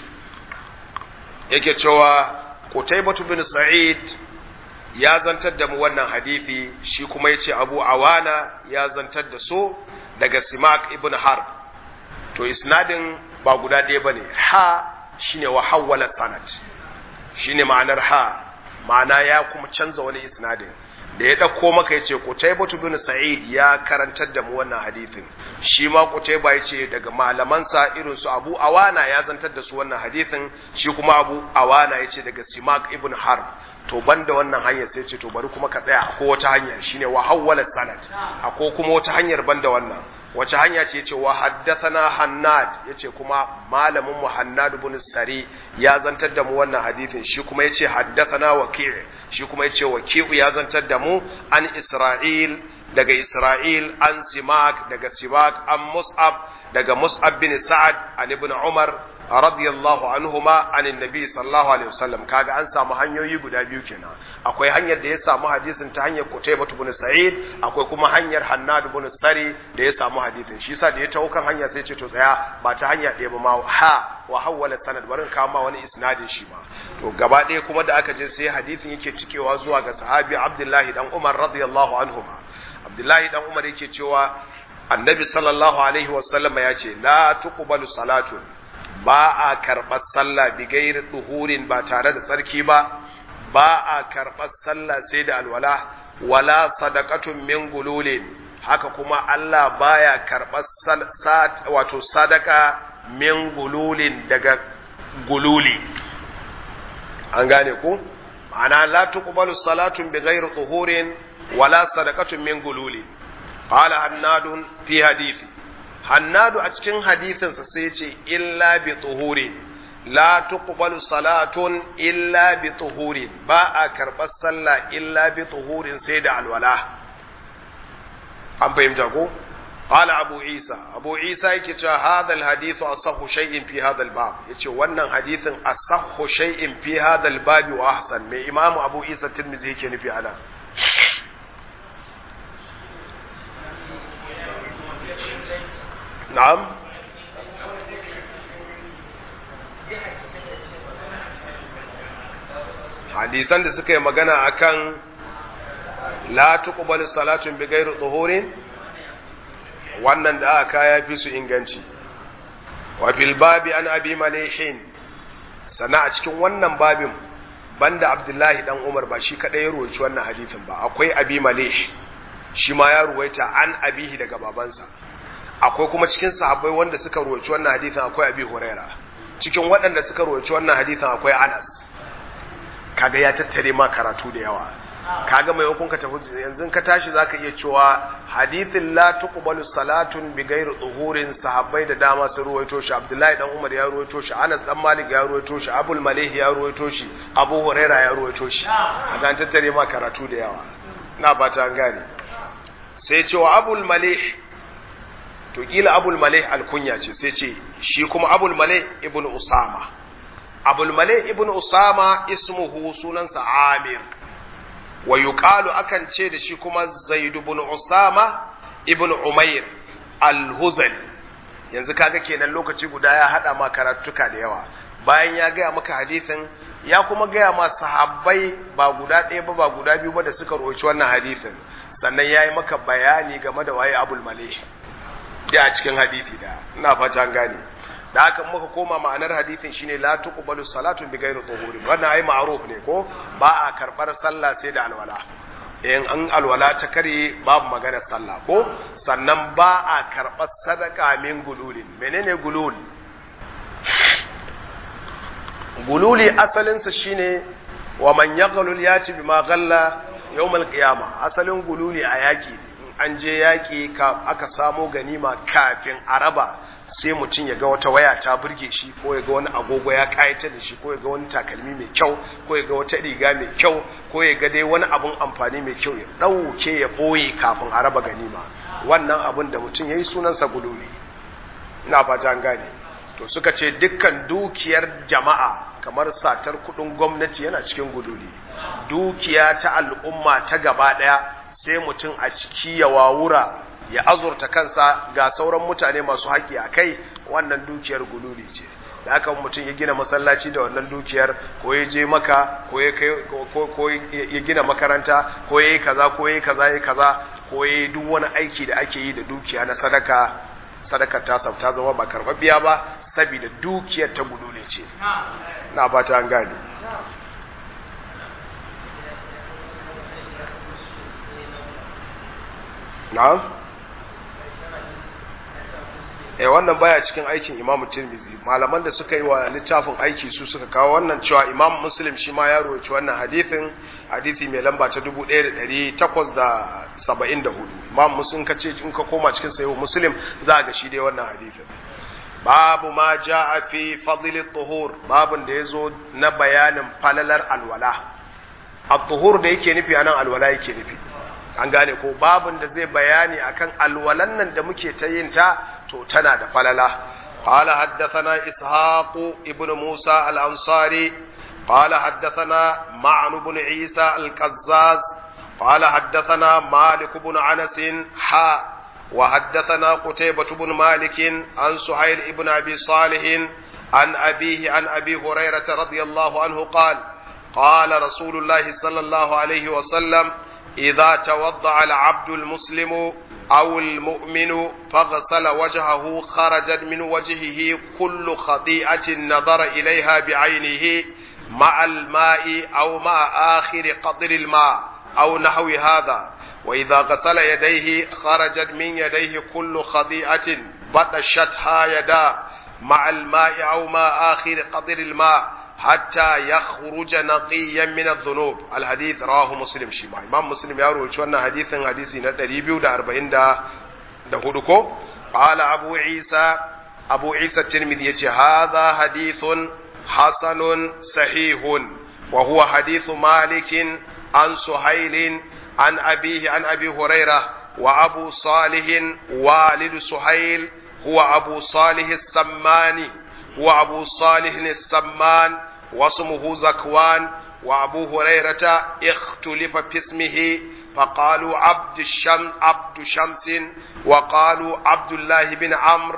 yake cewa Qutaybah bin Sa'id ya zantar da mu wannan hadisi, shi kuma yace Abu Awana ya zantar da so daga Simak ibn Harb. To isnadin ba guda ɗaya bane, ha shine wa hawwala sanad, shine ma'anar ha, ma'ana ya kuma canza wani isnadin da ya dauko maka yace Qutaybah bin Sa'id ya karantar da mu wannan hadisin, shi ma Qutaybah yace daga malamansa irin su Abu Awana ya zantar da su wannan hadisin, shi kuma Abu Awana yace daga Simak ibn Harb. To banda wannan hanyar sai ce to bari kuma ka tsaya akwai wata hanyar shine wa hawwala sanad, akwai kuma wata hanyar banda wannan. Wace hanya ce yace wa haddathana Hannad, yace kuma malamin mu Hannad ibn Sari ya zantar da mu wannan hadisin, shi kuma yace haddathana Waki', shi kuma yace Waki' ya zantar da mu an Isra'il daga Isra'il, an Simak daga Simak, an Mus'ab daga Mus'ab bin Sa'ad an ibn Umar radiyallahu anhuma anin nabi sallallahu alaihi wasallam. Kaga an samu hanyoyi guda biyu kenan, akwai hanyar da ya samu hadisin ta hanyar Qutaybah ibn Sa'id, akwai kuma hanyar Hannad ibn Sari da ya samu hadisin. Shi yasa da ya tawo kan hanya sai ce to tsaya ba ta hanya ɗaya ba ma, ha wa hawwala sanad, barin kawo ma wani isnadin shi ma. To gaba ɗaya kuma da aka je sai hadisin yake cikewa zuwa ga sahabi Abdullahi dan Umar radiyallahu anhuma. Abdullahi dan Umar yake cewa annabi sallallahu alaihi wasallam ya ce la tuqbalu salatu, ba a karɓar sallah bi gairi duhurin, ba tare da tsarki ba, ba a karɓar sallah sai da alwala, wala sadaqatun min gululin, haka kuma Allah baya karɓar wato sadaka min gululin daga gululi. An gane ku? Ma'ana la tuqbalu salatun bi gairi duhurin wala sadaqatun min gululin. Qala Hannadun fi hadithi, Hannadu a cikin hadithinsa sai ce illa bi tuhuri, la tuqbalu salatun illa bi tuhuri, ba a karɓar sallah illa bi tuhurin sai da alwala. An fahimta ko? Qala Abu Isa, Abu Isa yake cewa hadha alhadithu asahhu shay'in fi hadha albab, yace wannan hadithin asahhu shay'in fi hadha albab wa ahsan. Me Imam Abu Isa Tirmidhi yake nufi ana? Na'am, hadisan da suka yi magana akan la tuqbalu salatun bi ghairi tuhurin, wannan da aka ya fi su inganci. Wa fil babi an abi malihin, sana a cikin wannan babin banda Abdullahi dan Umar ba shi kadai ya ruwaci wannan hadisin ba, akwai abi malih, shi ma ya ruwaita an abihi daga babansa. Akwai kuma cikin sahabbai wanda suka ruwaci wannan hadisin akwai Abi Huraira, cikin waɗanda suka ruwaci wannan hadisin akwai Anas. Kaga ya tattare ma karatu da yawa. Kaga mai hukun ka tafi yanzu ka tashi zaka iya cewa hadithin la tuqbalu salatun bi ghairi dhuhurin, sahabbai da dama sun ruwaito shi. Abdullahi dan Umar ya ruwaito shi, Anas dan Malik ya ruwaito shi, Abul Malih ya ruwaito shi, Abu Huraira ya ruwaito shi. Kaga an tattare ma karatu da yawa. Ina fata an gane. Sai cewa Abul Malih, to kila Abul Malih alkunya ce, sai ce shi kuma Abul Malih ibn Usama. Abul Malih ibn Usama ismuhu, sunansa Amir, wa yuqalu akan ce da shi kuma Zaid ibn Usama ibn Umair al-Huzali. Yanzu kaga kenan lokaci guda ya hada ma karatuka da yawa, bayan ya gaya maka hadisin ya kuma gaya ma sahabbai ba guda ɗaya ba ba guda biyu ba da suka roci wannan hadisin, sannan ya yi maka bayani game da waye Abul Malih da a cikin hadisi da ina fata an gane. Da haka muka koma ma'anar hadisin shine la tuqbalu salatun bi ghairi tuhuri, wannan ai ma'ruf ne ko ba a karbar sallah sai da alwala. in an alwala ta kare babu magana sallah ko sannan ba a karɓar sadaka min gululin. Menene gulul? Gululi asalinsa shine wa man yaghlul yati bima ghalla yawmal qiyama. Asalin gululi a yaki an je yaki ka aka samo ganima kafin araba sai mutum ya ga wata waya ta burge shi ko ya ga wani agogo ya kayatar da shi ko ya ga wani takalmi mai kyau ko ya ga wata riga mai kyau ko ya ga dai wani abun amfani mai kyau ya dauke ya boye kafin araba ganima. Wannan abun da mutum yayi sunansa gululi. Ina fata an gane. To suka ce dukkan dukiyar jama'a kamar satar kudin gwamnati yana cikin gululi. Dukiya ta al'umma ta gaba daya sai mutum a ciki ya wawura ya azurta kansa ga sauran mutane masu haƙƙi a kai, wannan dukiyar gululi ce. Da haka mutum ya gina masallaci da wannan dukiyar ko ya je maka ko ya kai ko ya gina makaranta ko ya yi kaza ko ya yi kaza ya kaza ko ya yi duk wani aiki da ake yi da dukiya na sadaka, sadakar ta ta zama ba karɓaɓɓiya ba saboda dukiyar ta gululi ce. Na fata an gane. Na'am. Eh wannan baya cikin aikin Imam Tirmidhi. Malaman da suka yi wa littafin aiki su suka kawo wannan cewa Imam Muslim shi ma ya rawaito wannan hadisin, hadisi mai lamba ta dubu ɗaya da ɗari takwas da saba'in da hudu. Imam Muslim kace in ka koma cikin sahih Muslim za ga shi dai wannan hadisin. Babu ma jaa fi fadl at-tuhur, babun da yazo na bayanin falalar alwala. At-tuhur da yake nufi anan alwala yake nufi. An gane ko babun da zai bayani akan alwalan nan da muke ta yin ta to tana da falala. Qala haddathana Ishaq ibn Musa al-Ansari qala haddathana Ma'n ibn Isa al-Qazzaz qala haddathana Malik ibn Anas ha wa haddathana Qutaybah ibn Malik an Suhayl ibn Abi Salih an abihi an Abi Hurairah radiyallahu anhu qala qala Rasulullah sallallahu alayhi wa sallam إذا توضأ العبد المسلم أو المؤمن فغسل وجهه خرجت من وجهه كل خطيئة نظر إليها بعينه مع الماء أو مع آخر قطر الماء أو نحو هذا. وإذا غسل يديه خرجت من يديه كل خطيئة بطشتها يداه مع الماء أو مع آخر قطر الماء حتى يخرج نقيا من الذنوب. الحديث رواه مسلم شيما. امام مسلم ya rawaito wannan hadisin hadisi na ɗari biyu da arba'in da hudu ko. qala abu isa abu isa tirmidhi yace hadha hadithun hasanun sahihun wa huwa hadithu malik an suhail an abihi an abi hurairah wa abu salih walid suhail huwa abu salih as-sammani وأبو صالح السمان واسمه زكوان وأبو هريرة اختلف في اسمه فقالوا عبد الشمس عبد شمس وقالوا عبد الله بن عمرو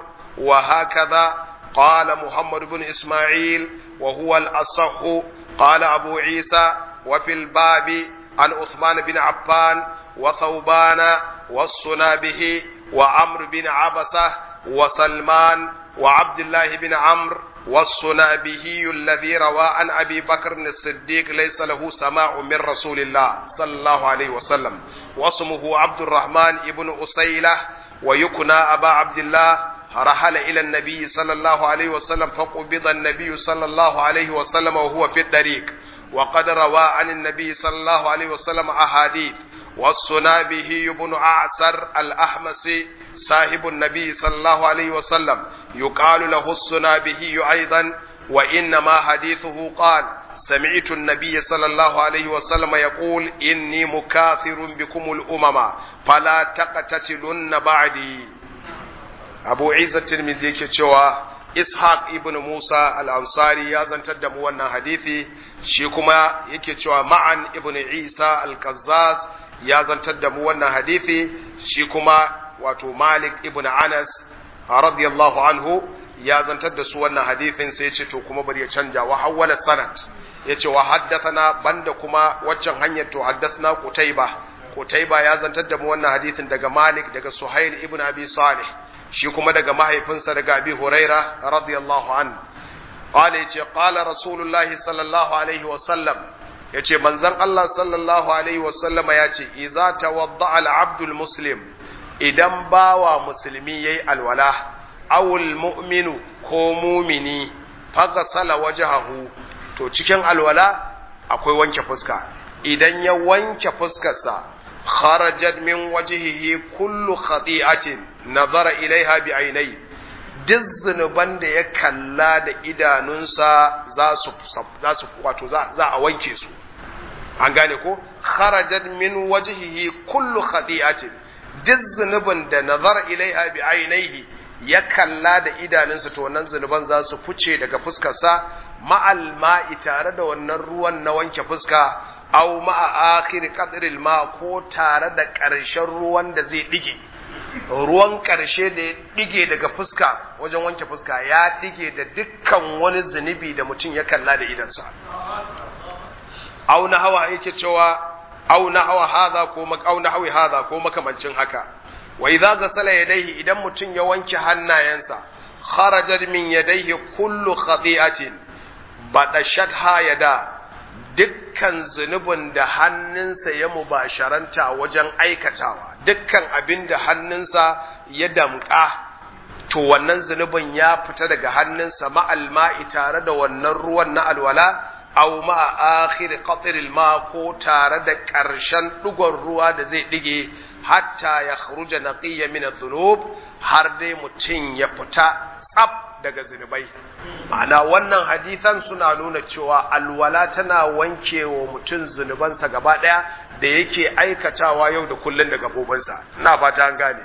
وهكذا قال محمد بن إسماعيل وهو الأصح. قال أبو عيسى وفي الباب عن عثمان بن عفان وثوبان والصنابه وعمرو بن عبسة وسلمان وعبد الله بن عمرو والصنابهي الذي روى عن أبي بكر الصديق ليس له سماع من رسول الله صلى الله عليه وسلم واسمه عبد الرحمن بن أسيلة ويكنى أبا عبد الله رحل إلى النبي صلى الله عليه وسلم فقبض النبي صلى الله عليه وسلم وهو في الطريق وقد روى عن النبي صلى الله عليه وسلم أحاديث. والصنابهي بن أعسر الأحمسي صاحب النبي صلى الله عليه وسلم يقال له الصنابهي أيضا وإنما حديثه قال سمعت النبي صلى الله عليه وسلم يقول إني مكاثر بكم الأمم فلا تقتتلن بعدي. أبو عيسى الترمذي كتشوى إسحاق ابن موسى الأنصاري يازن تدم وانا حديثي شيكما يكتشوى معن ابن عيسى القزاز ya zantar da mu wannan hadisi shi kuma wato Malik ibn Anas radiyallahu anhu ya zantar da su wannan hadisin sai ya ce to kuma bari ya canja wa hawwala sanad yace wa haddathana banda kuma waccan hanyar to haddathna Qutayba Qutayba ya zantar da mu wannan hadisin daga Malik daga Suhail ibn Abi Salih shi kuma daga mahaifinsa daga Abi Huraira radiyallahu anhu qala yace qala Rasulullahi sallallahu alaihi wa sallam yace manzon Allah sallallahu alaihi wasallama yace idza tawadda al-abdul muslim idan bawa musulmi yayi alwala awul mu'minu ko mumini faghsala wajhahu to cikin alwala akwai wanke fuska idan ya wanke fuskarsa kharajat min wajhihi kullu khati'atin nazara ilaiha bi ainai duk zunuban da ya kalla da idanunsa za su za su wato za a wanke su an gane ko kharajat min wajhihi kullu khati'atin duk zunubin da nazara ilaiha bi ainaihi ya kalla da idanunsa to wannan zunuban za su fice daga fuskarsa ma'al ma'i tare da wannan ruwan na wanke fuska aw ma'a akhir qatril ma ko tare da ƙarshen ruwan da zai dige ruwan ƙarshe da ya dige daga fuska wajen wanke fuska ya dige da dukkan wani zunubi da mutum ya kalla da idansa aw na hawa yake cewa aw na hawa hadha ko mak aw na hawi hadha ko makamancin haka wa idza ghasala yadayhi idan mutum ya wanke hannayensa kharajat min yadayhi kullu khati'atin badashatha yada dukkan zunubin da hannunsa ya mubasharanta wajen aikatawa dukkan abin da hannunsa ya damƙa to wannan zunubin ya fita daga hannunsa ma'al ma'i tare da wannan ruwan na alwala aw ma'a akhir qatril ma ko tare da ƙarshen dugon ruwa da zai dige hatta ya khruja naqiyya min adh-dhunub har dai mutun ya fita tsaf daga zunubai ma'ana wannan hadisan suna nuna cewa alwala tana wanke wa mutum zunubansa gaba daya da yake aikatawa yau da kullun da gabobinsa ina fata an gane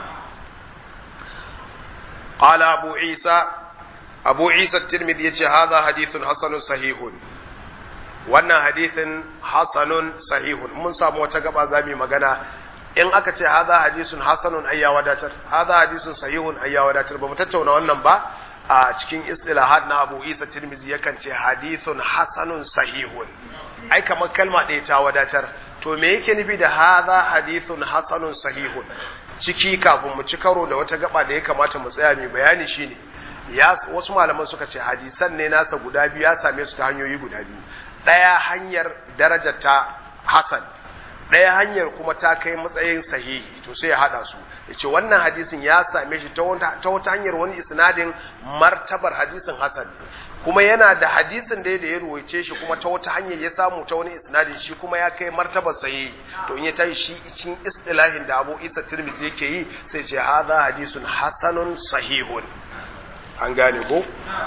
qala abu isa abu isa at-tirmidhi yace hadha hadithun hasanun sahihun wannan hadithin hasanun sahihun mun samu wata gaba zamu magana in aka ce hadha hadithun hasanun ayya wadatar hadha hadithun sahihun ayya wadatar ba mu tattauna wannan ba a cikin istilahat na Abu Isa Tirmidhi yakan ce hadithun hasanun sahihun ai kamar kalma ɗaya ta wadatar to me yake nufi da hadha hadithun hasanun sahihun ciki kafin mu ci karo da wata gaba da ya kamata mu tsaya mai bayani shine ya wasu malaman suka ce hadisan ne nasa guda biyu ya same su ta hanyoyi guda biyu ɗaya hanyar darajar ta hasan ɗaya hanyar kuma ta kai matsayin sahihi to sai ya haɗa su ya ce wannan hadisin ya same shi ta wata hanyar wani isnadin martabar hadisin hasan kuma yana da hadisin da ya ruwaice shi kuma ta wata hanyar ya samu ta wani isnadin shi kuma ya kai martabar sahihi to in ya tashi shi cikin istilahin da Abu Isa Tirmidhi yake yi sai ce hadha hadisun hasanun sahihun an gane ko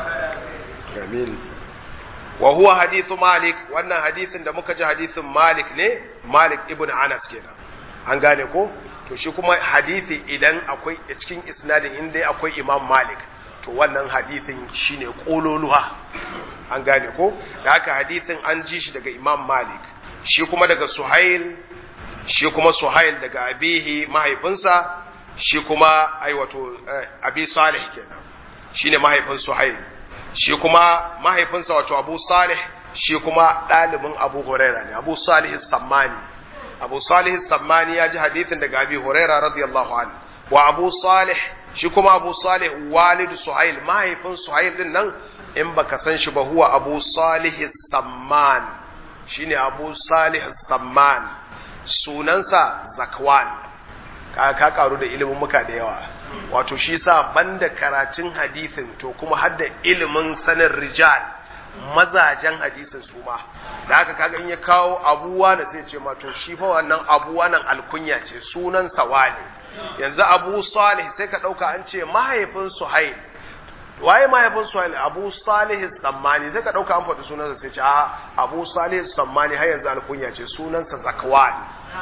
amin wa huwa hadithu Malik wannan hadithin da muka ji hadithin Malik ne Malik ibn Anas kenan an gane ko to shi kuma hadithi idan akwai cikin isnadin inda akwai Imam Malik to wannan hadithin shine kololuwa an gane ko da haka hadithin an ji shi daga Imam Malik shi kuma daga Suhail shi kuma Suhail daga abihi mahaifinsa shi kuma ai wato Abi Salih kenan shine mahaifin Suhail shi kuma mahaifinsa wato Abu Salih shi kuma ɗalibin Abu Huraira ne Abu Salih Sammani Abu Salih Sammani ya ji hadithin daga Abi Huraira radiyallahu anhu wa Abu Salih shi kuma Abu Salih walidu Suhail mahaifin Suhail din nan in baka san shi ba huwa Abu Salih Samman shine Abu Salih Samman sunansa Zakwan ka ka karu da ilimin muka da yawa wato shi sa banda karatun hadisin to kuma hadda ilimin sanin rijal mazajen hadisin su ma da haka kaga in ya kawo abuwa da sai ce ma to shi fa wannan abuwa nan alkunya ce sunan sa wane yanzu Abu Salih sai ka dauka an ce mahaifin Suhail waye mahaifin Suhail Abu Salih Sammani sai ka dauka an faɗi sunansa sai ce a Abu Salih Sammani har yanzu alkunya ce sunansa Zakwan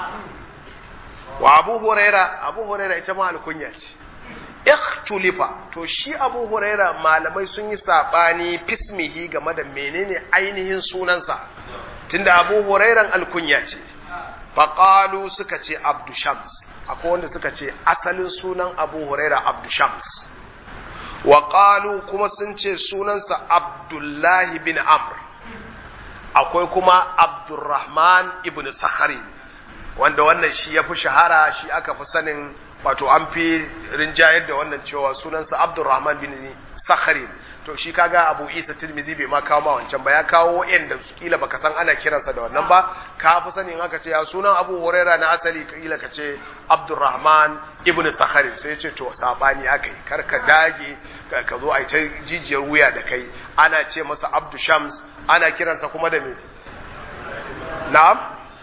wa Abu Huraira Abu Huraira ita ma alkunya ce ikhtulifa to shi Abu Huraira malamai sun yi sabani fismihi game da menene ainihin sunansa tunda Abu Hurairan alkunya ce faqalu suka ce Abdu Shams akwai wanda suka ce asalin sunan Abu Huraira Abdu Shams wa qalu kuma sun ce sunansa Abdullah bin Amr akwai kuma Abdurrahman ibn Sakhari wanda wannan shi yafi shahara shi aka fi sanin wato an fi rinjayar da wannan cewa sunansa Abdurrahman bin Sakharin. To shi kaga Abu Isa Tirmidhi bai ma kawo ma wancan ba, ya kawo wanda kila baka san ana kiransa da wannan ba, ka fi sanin haka ce ya sunan Abu Huraira na asali kila ka ce Abdurrahman ibn Sakharin, sai ya ce to sabani akai, kar ka dage ka zo ai ta jijiyar wuya da kai. Ana ce masa Abdu Shams, ana kiransa kuma da me? Na'am,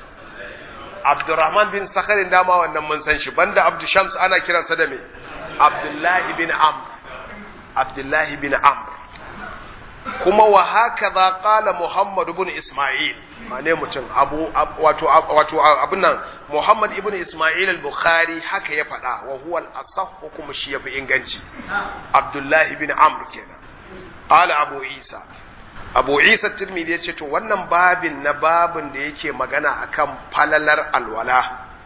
Abdurrahman bin Sakharin dama wannan mun san shi, banda Abdu Shams ana kiransa da me? Abdullahi bin Amr, Abdullahi bin Amr. Kuma wa hakaza qala Muhammad ibn Isma'il, mane mutum abu wato wato abun nan Muhammad ibn Isma'il al-Bukhari haka ya faɗa, wa huwa al-asahhu kuma shi yafi inganci. Abdullahi bin Amr kenan. Qala Abu Isa, Abu Isa Tirmidhi ya ce to wannan babin na babin da yake magana akan falalar alwala,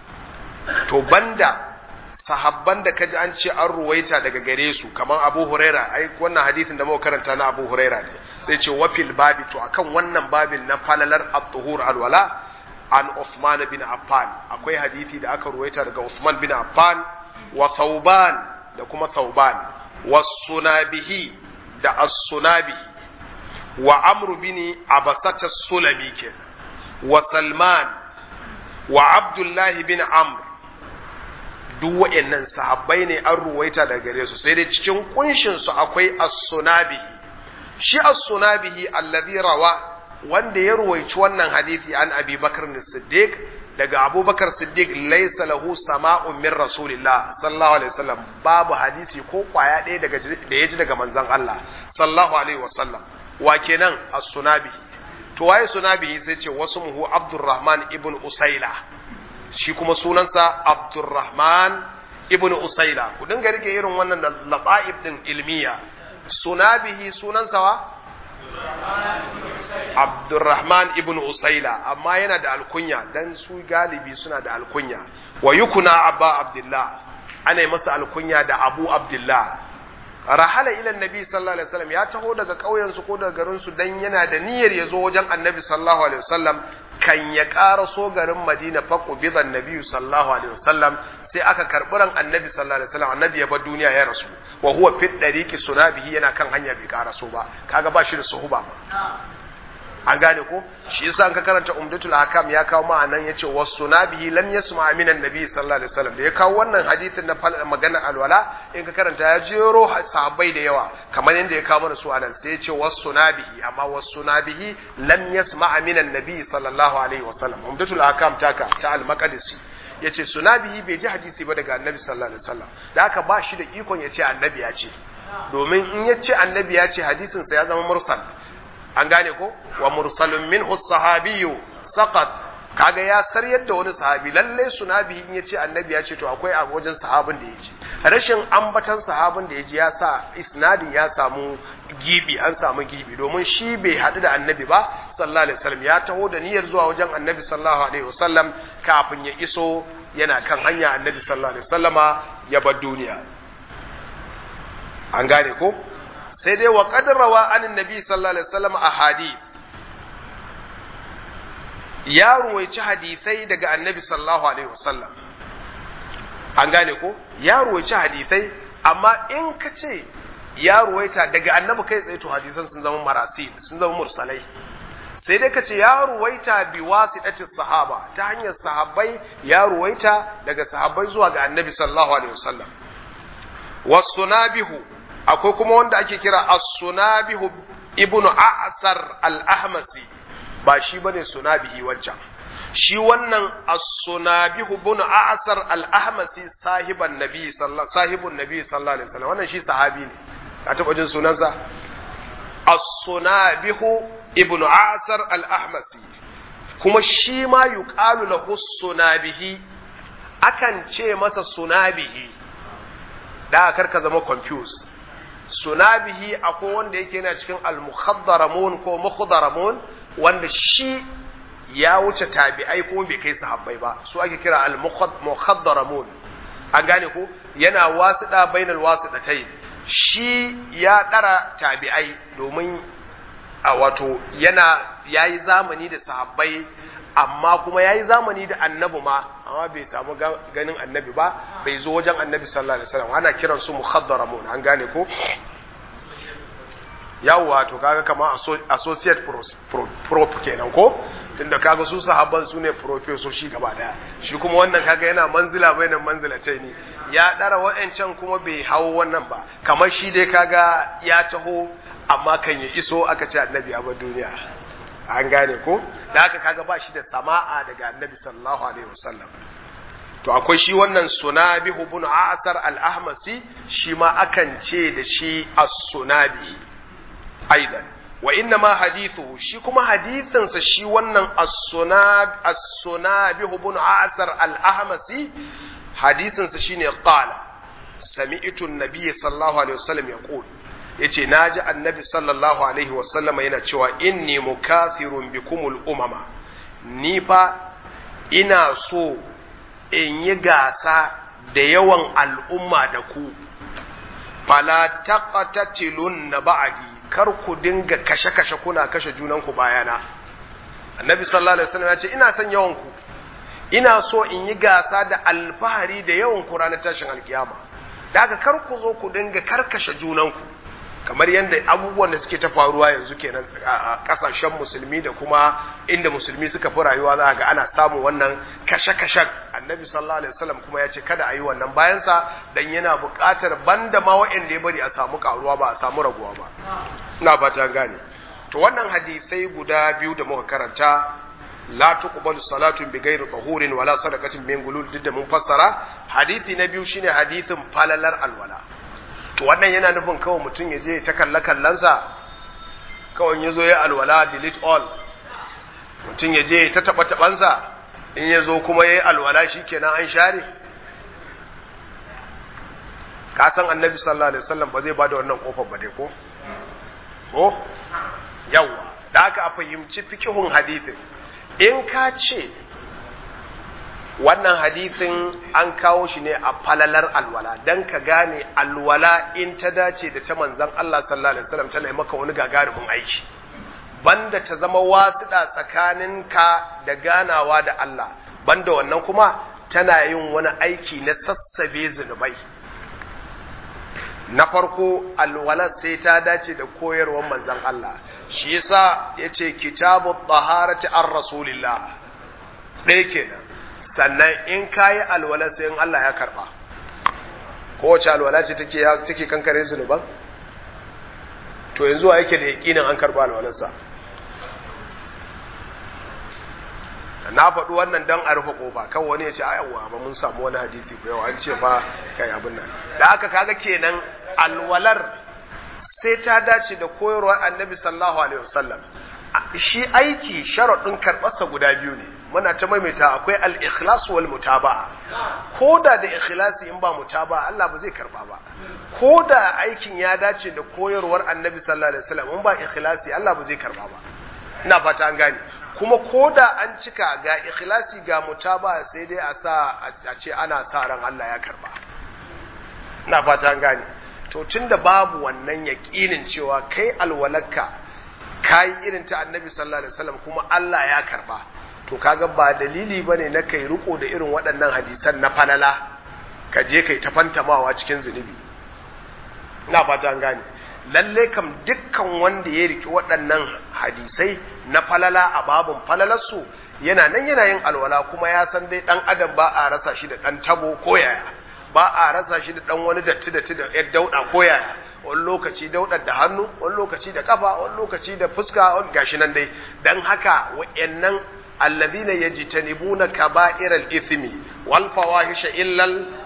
to banda sahabban da kaji an ce an ruwaita daga gare su kamar Abu Huraira, ai wannan hadisin da muka karanta na Abu Huraira ne, sai ce wafil babi, to akan wannan babin na falalar at-tuhur alwala an Uthman bin Affan, akwai hadisi da aka ruwaita daga Uthman bin Affan wa Thawban da kuma Thawban wa Sunabihi da As-Sunabihi wa Amr bin Abasat as-Sulami kenan wa Salman wa Abdullah bin Amr. Duk waɗannan sahabbai ne an ruwaita daga gare su, sai dai cikin kunshin su akwai as-Sunabihi. Shi as-Sunabihi alladhi rawa, wanda ya ruwaici wannan hadisi an Abi Bakr as-Siddiq daga Abu Bakar Siddiq, laysa lahu sama'un min Rasulillah sallallahu alaihi wasallam, babu hadisi ko kwaya ɗaya daga da yaji daga manzon Allah sallallahu alaihi wasallam. Wa kenan as-Sunabihi? To waye Sunabihi? Sai ce wasu muhu Abdurrahman ibn Usaila, shi kuma sunansa Abdurrahman ibn Usaila. Ku dinga rike irin wannan lata'ib din ilmiya. Sunabihi sunansa wa? Abdurrahman ibn Usaila, amma yana da alkunya dan su galibi suna da alkunya. Wa yukuna Abba Abdullah, ana yi masa alkunya da Abu Abdullah. Rahala ila Annabi sallallahu alaihi wasallam, ya taho daga ƙauyen su ko daga garin su dan yana da niyyar ya zo wajen Annabi sallallahu alaihi wasallam. Kan ya ƙara so garin Madina faƙo bizan Nabi sallallahu alaihi wasallam, sai aka karɓi ran Annabi sallallahu alaihi wasallam, Annabi ya bar duniya ya rasu, wa huwa fit dariqi Sunabihi, yana kan hanya bai ƙara so ba, kaga ba shi da suhuba ma. An gane ko? Shi yasa an ka karanta Umdatul Ahkam ya kawo ma'anan yace was Sunabihi lam yasma min Annabi sallallahu alaihi wasallam, da ya kawo wannan hadisin na maganar alwala, in ka karanta ya jero sahabbai da yawa kamar yadda ya kawo mana su anan, sai ya ce was Sunabihi, amma was Sunabihi lam yasma min Annabi sallallahu alaihi wasallam. Umdatul Ahkam taka ta al-Maqdisi yace Sunabihi bai ji hadisi ba daga Annabi sallallahu alaihi wasallam, da haka ba shi da ikon ya ce Annabi ya ce, domin in ya ce Annabi ya ce hadisin sa ya zama mursal. An gane ko? Wa mursalun minhu sahabiyyu saqat, kaga ya saryar da wani sahabi. Lalle Sunabihi in yace Annabi ya ce to akwai a wajen sahabin da yace, rashin ambatan sahabin da yaji ya sa isnadin ya samu gibi, an samu gibi, domin shi bai hadu da Annabi ba sallallahu alaihi wasallam, ya taho da niyyar zuwa wajen Annabi sallallahu alaihi wasallam, kafin ya iso yana kan hanya Annabi sallallahu alaihi wasallama ya bar duniya. An gane ko? Sai dai wa qadrawa anin nabi sallallahu alaihi wasallam ahadith, ya ruwaici hadisai daga Annabi sallallahu alaihi wasallam. An gane ko? Ya ruwaici hadisai, amma in ka ce ya ruwaita daga Annabi kai tsaye, to hadisan sun zama marasil, sun zama mursalai. Sai dai ka ce ya ruwaita bi wasitati sahaba, ta hanyar sahabbai ya ruwaita daga sahabbai zuwa ga Annabi sallallahu alaihi wasallam. Wasunabihu, akwai kuma wanda ake kira as-Sunabihu ibnu A'sar al-Ahmasi, ba shi bane Sunabihi wancan. Shi wannan as-Sunabihu ibnu A'sar al-Ahmasi sahiban Nabi sallallahu sahibun Nabi sallallahu alaihi wasallam, wannan shi sahabi ne. Ka taba jin sunansa? As-Sunabihu ibnu A'sar al-Ahmasi, kuma shi ma yuqalu lahu Sunabihi, akan ce masa Sunabihi, da karka zama confused. Sunabihi akwai wanda yake yana cikin al-mukhaddaramun ko mukhdaramun, wanda shi ya wuce tabi'ai ko bai kai sahabbai ba, su ake kira al-mukhaddaramun. An gane ko? Yana wasida bainal wasidatai, shi ya dara tabi'ai domin a wato yana yayi zamani da sahabbai, amma kuma yayi zamani da annabi ma amma bai samu ganin annabi ba bai zo wajen annabi sallallahu alaihi wasallam ana kiran su mukhadaramun an gane ko yawa to kaga kama associate prof kenan ko tunda kaga su sahabban su ne professor shi gaba daya shi kuma wannan kaga yana manzila bainan manzilatai ne ya dara wa'ancan kuma bai hawo wannan ba kamar shi dai kaga ya taho amma kan ya iso aka ce annabi a duniya an gane ko da haka kaga ba shi da sama'a daga annabi sallallahu alaihi wasallam to akwai shi wannan sunabi ibn asar al-ahmasi shi ma akan ce da shi as-sunabi aidan wa inna ma hadithu shi kuma hadithinsa shi wannan as-sunab as-sunabi ibn asar al-ahmasi hadithinsa shine qala sami'tu an-nabiy sallallahu alaihi wasallam yaqul yace naji annabi sallallahu alaihi wasallam yana cewa inni mukathirun bikumul umama ni fa ina so in yi gasa da yawan al'umma da ku fala taqatilun ba'di kar ku dinga kashe-kashe kuna kashe junanku bayana annabi sallallahu alaihi wasallam ya ce ina son yawan ku ina so in yi gasa da alfahari da yawan ku ranar tashin alkiyama daga kar ku zo ku dinga karkashe junanku kamar yadda abubuwan da suke ta faruwa yanzu kenan a kasashen musulmi da kuma inda musulmi suka fi rayuwa za ga ana samun wannan kashe-kashen annabi sallallahu alaihi wasallam kuma ya ce kada a yi wannan bayansa dan yana buƙatar banda ma wa'anda ya bari a samu karuwa ba a samu raguwa ba ina fata gane to wannan hadisai guda biyu da muka karanta la tuqbalu salatun bighairi tahurin wala sadaqatin min gulul duk da mun fassara hadisi na biyu shine hadisin falalar alwala to wannan yana nufin kawai mutum ya je ta kalla kallansa kawai ya zo ya alwala delete all mutum ya je ta taba tabansa in ya zo kuma ya yi alwala shi kenan an share ka san annabi sallallahu alaihi wasallam ba zai ba da wannan kofar ba dai ko ko yawa da aka a fahimci fikihun hadithin in ka ce wannan hadithin an kawo shi ne a falalar alwala dan ka gane alwala in ta dace da ta manzon Allah sallallahu alaihi wasallam tana maka wani gagarumin aiki banda ta zama wasiɗa tsakaninka da ganawa da Allah banda wannan kuma tana yin wani aiki na sassabe zunubai na farko alwala sai ta dace da koyarwar manzon Allah shi yasa yace kitabut taharati ar rasulillah ɗaya kenan sannan in kayi alwala sai in Allah ya karba kowace alwala ce take take kankare zunuban to yanzu a yake da yakinin an karba alwalarsa na faɗi wannan dan a rufe kofa kan wani ya ce ayyawa ba mun samu wani hadisi ko yau an ce fa kai abin nan da haka kaga kenan alwalar sai ta dace da koyarwar annabi sallallahu alaihi wasallam shi aiki sharadin karbarsa guda biyu ne muna ta maimaita akwai al-ikhlas wal mutaba'a koda da ikhlasi in ba mutaba'a Allah ba zai karba ba koda aikin ya dace da koyarwar annabi sallallahu alaihi wasallam in ba ikhlasi Allah ba zai karba ba ina fata an gane kuma koda an cika ga ikhlasi ga mutaba'a sai dai a sa a ce ana sa ran Allah ya karba ina fata an gane to tunda babu wannan yaqinin cewa kai alwalaka kai irin ta annabi sallallahu alaihi wasallam kuma Allah ya karba to kaga ba dalili bane na kai riko da irin waɗannan hadisan na falala ka je kai ta fantamawa cikin zunubi ina fata an gane lalle kam dukkan wanda ya riki waɗannan hadisai na falala a babun falalarsu yana nan yana yin alwala kuma ya san dai dan adam ba a rasa shi da dan tabo ko yaya ba a rasa shi da dan wani datti datti da yar dauda ko yaya wani lokaci daudar da hannu wani lokaci da kafa wani lokaci da fuska wani gashi nan dai dan haka wayannan alladhina yajtanibuna kaba'iral ithmi wal fawahisha illa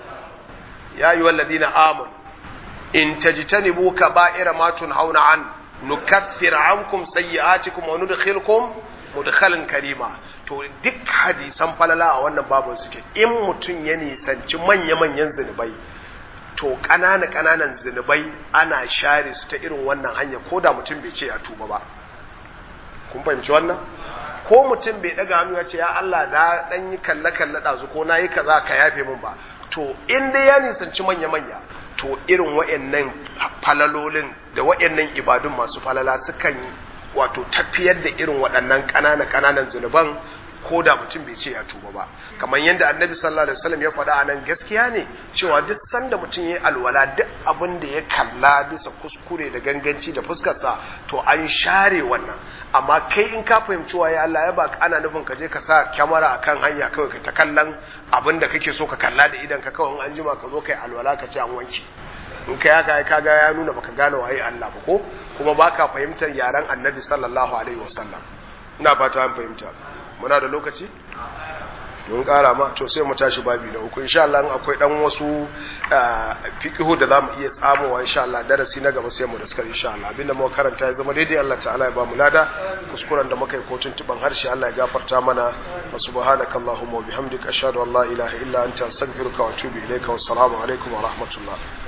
ya ayyuhalladhina amanu in tajtanibu kaba'ira ma tunhauna an nukaffir ankum sayyi'atikum wa nudkhilukum mudkhalan karima to duk hadisan falala a wannan babun suke in mutun ya nisanci manya manyan zinubai to kanana kananan zinubai ana share su ta irin wannan hanya koda mutum bai ce ya tuba ba kun fahimci wannan ko mutum bai daga hannu ya ce ya Allah da dan yi kalle kalle dazu ko nayi kaza ka yafe min ba to in dai ya nisanci manya manya to irin wayannan falalolin da wayannan ibadun masu falala sukan wato tafiyar da irin waɗannan ƙananan ƙananan zunuban ko da mutum bai ce ya tuba ba. Kamar yadda annabi sallallahu alaihi wasallam ya faɗa a nan gaskiya ne cewa duk sanda mutum ya yi alwala duk abin da ya kalla bisa kuskure da ganganci da fuskarsa to an share wannan. Amma kai in ka fahimci waye Allah ya baka, ana nufin ka je ka sa kyamara akan hanya kawai ka ta kallon abin da kake so ka kalla da idan ka kawai an jima ka zo kai alwala ka ce an wanke. In kai haka ka ga ya nuna baka gane waye Allah ba ko kuma baka fahimtar yaren annabi sallallahu alaihi wasallam. Ina fata an fahimta. Muna da lokaci? Don ƙara ma to sai mu tashi babi na uku insha Allah. Akwai dan wasu fiqhu da zamu iya tsamowa insha Allah, darasi na gaba sai mu daskar insha Allah. Abinda muka karanta ya zama daidai Allah ta'ala ya ba mu lada, kuskuren da muka yi ko tuntuban harshe Allah ya gafarta mana. Subhanakallahumma wa bihamdika ashhadu an la ilaha illa anta astaghfiruka wa atubu ilaika. Wassalamu alaikum wa rahmatullah.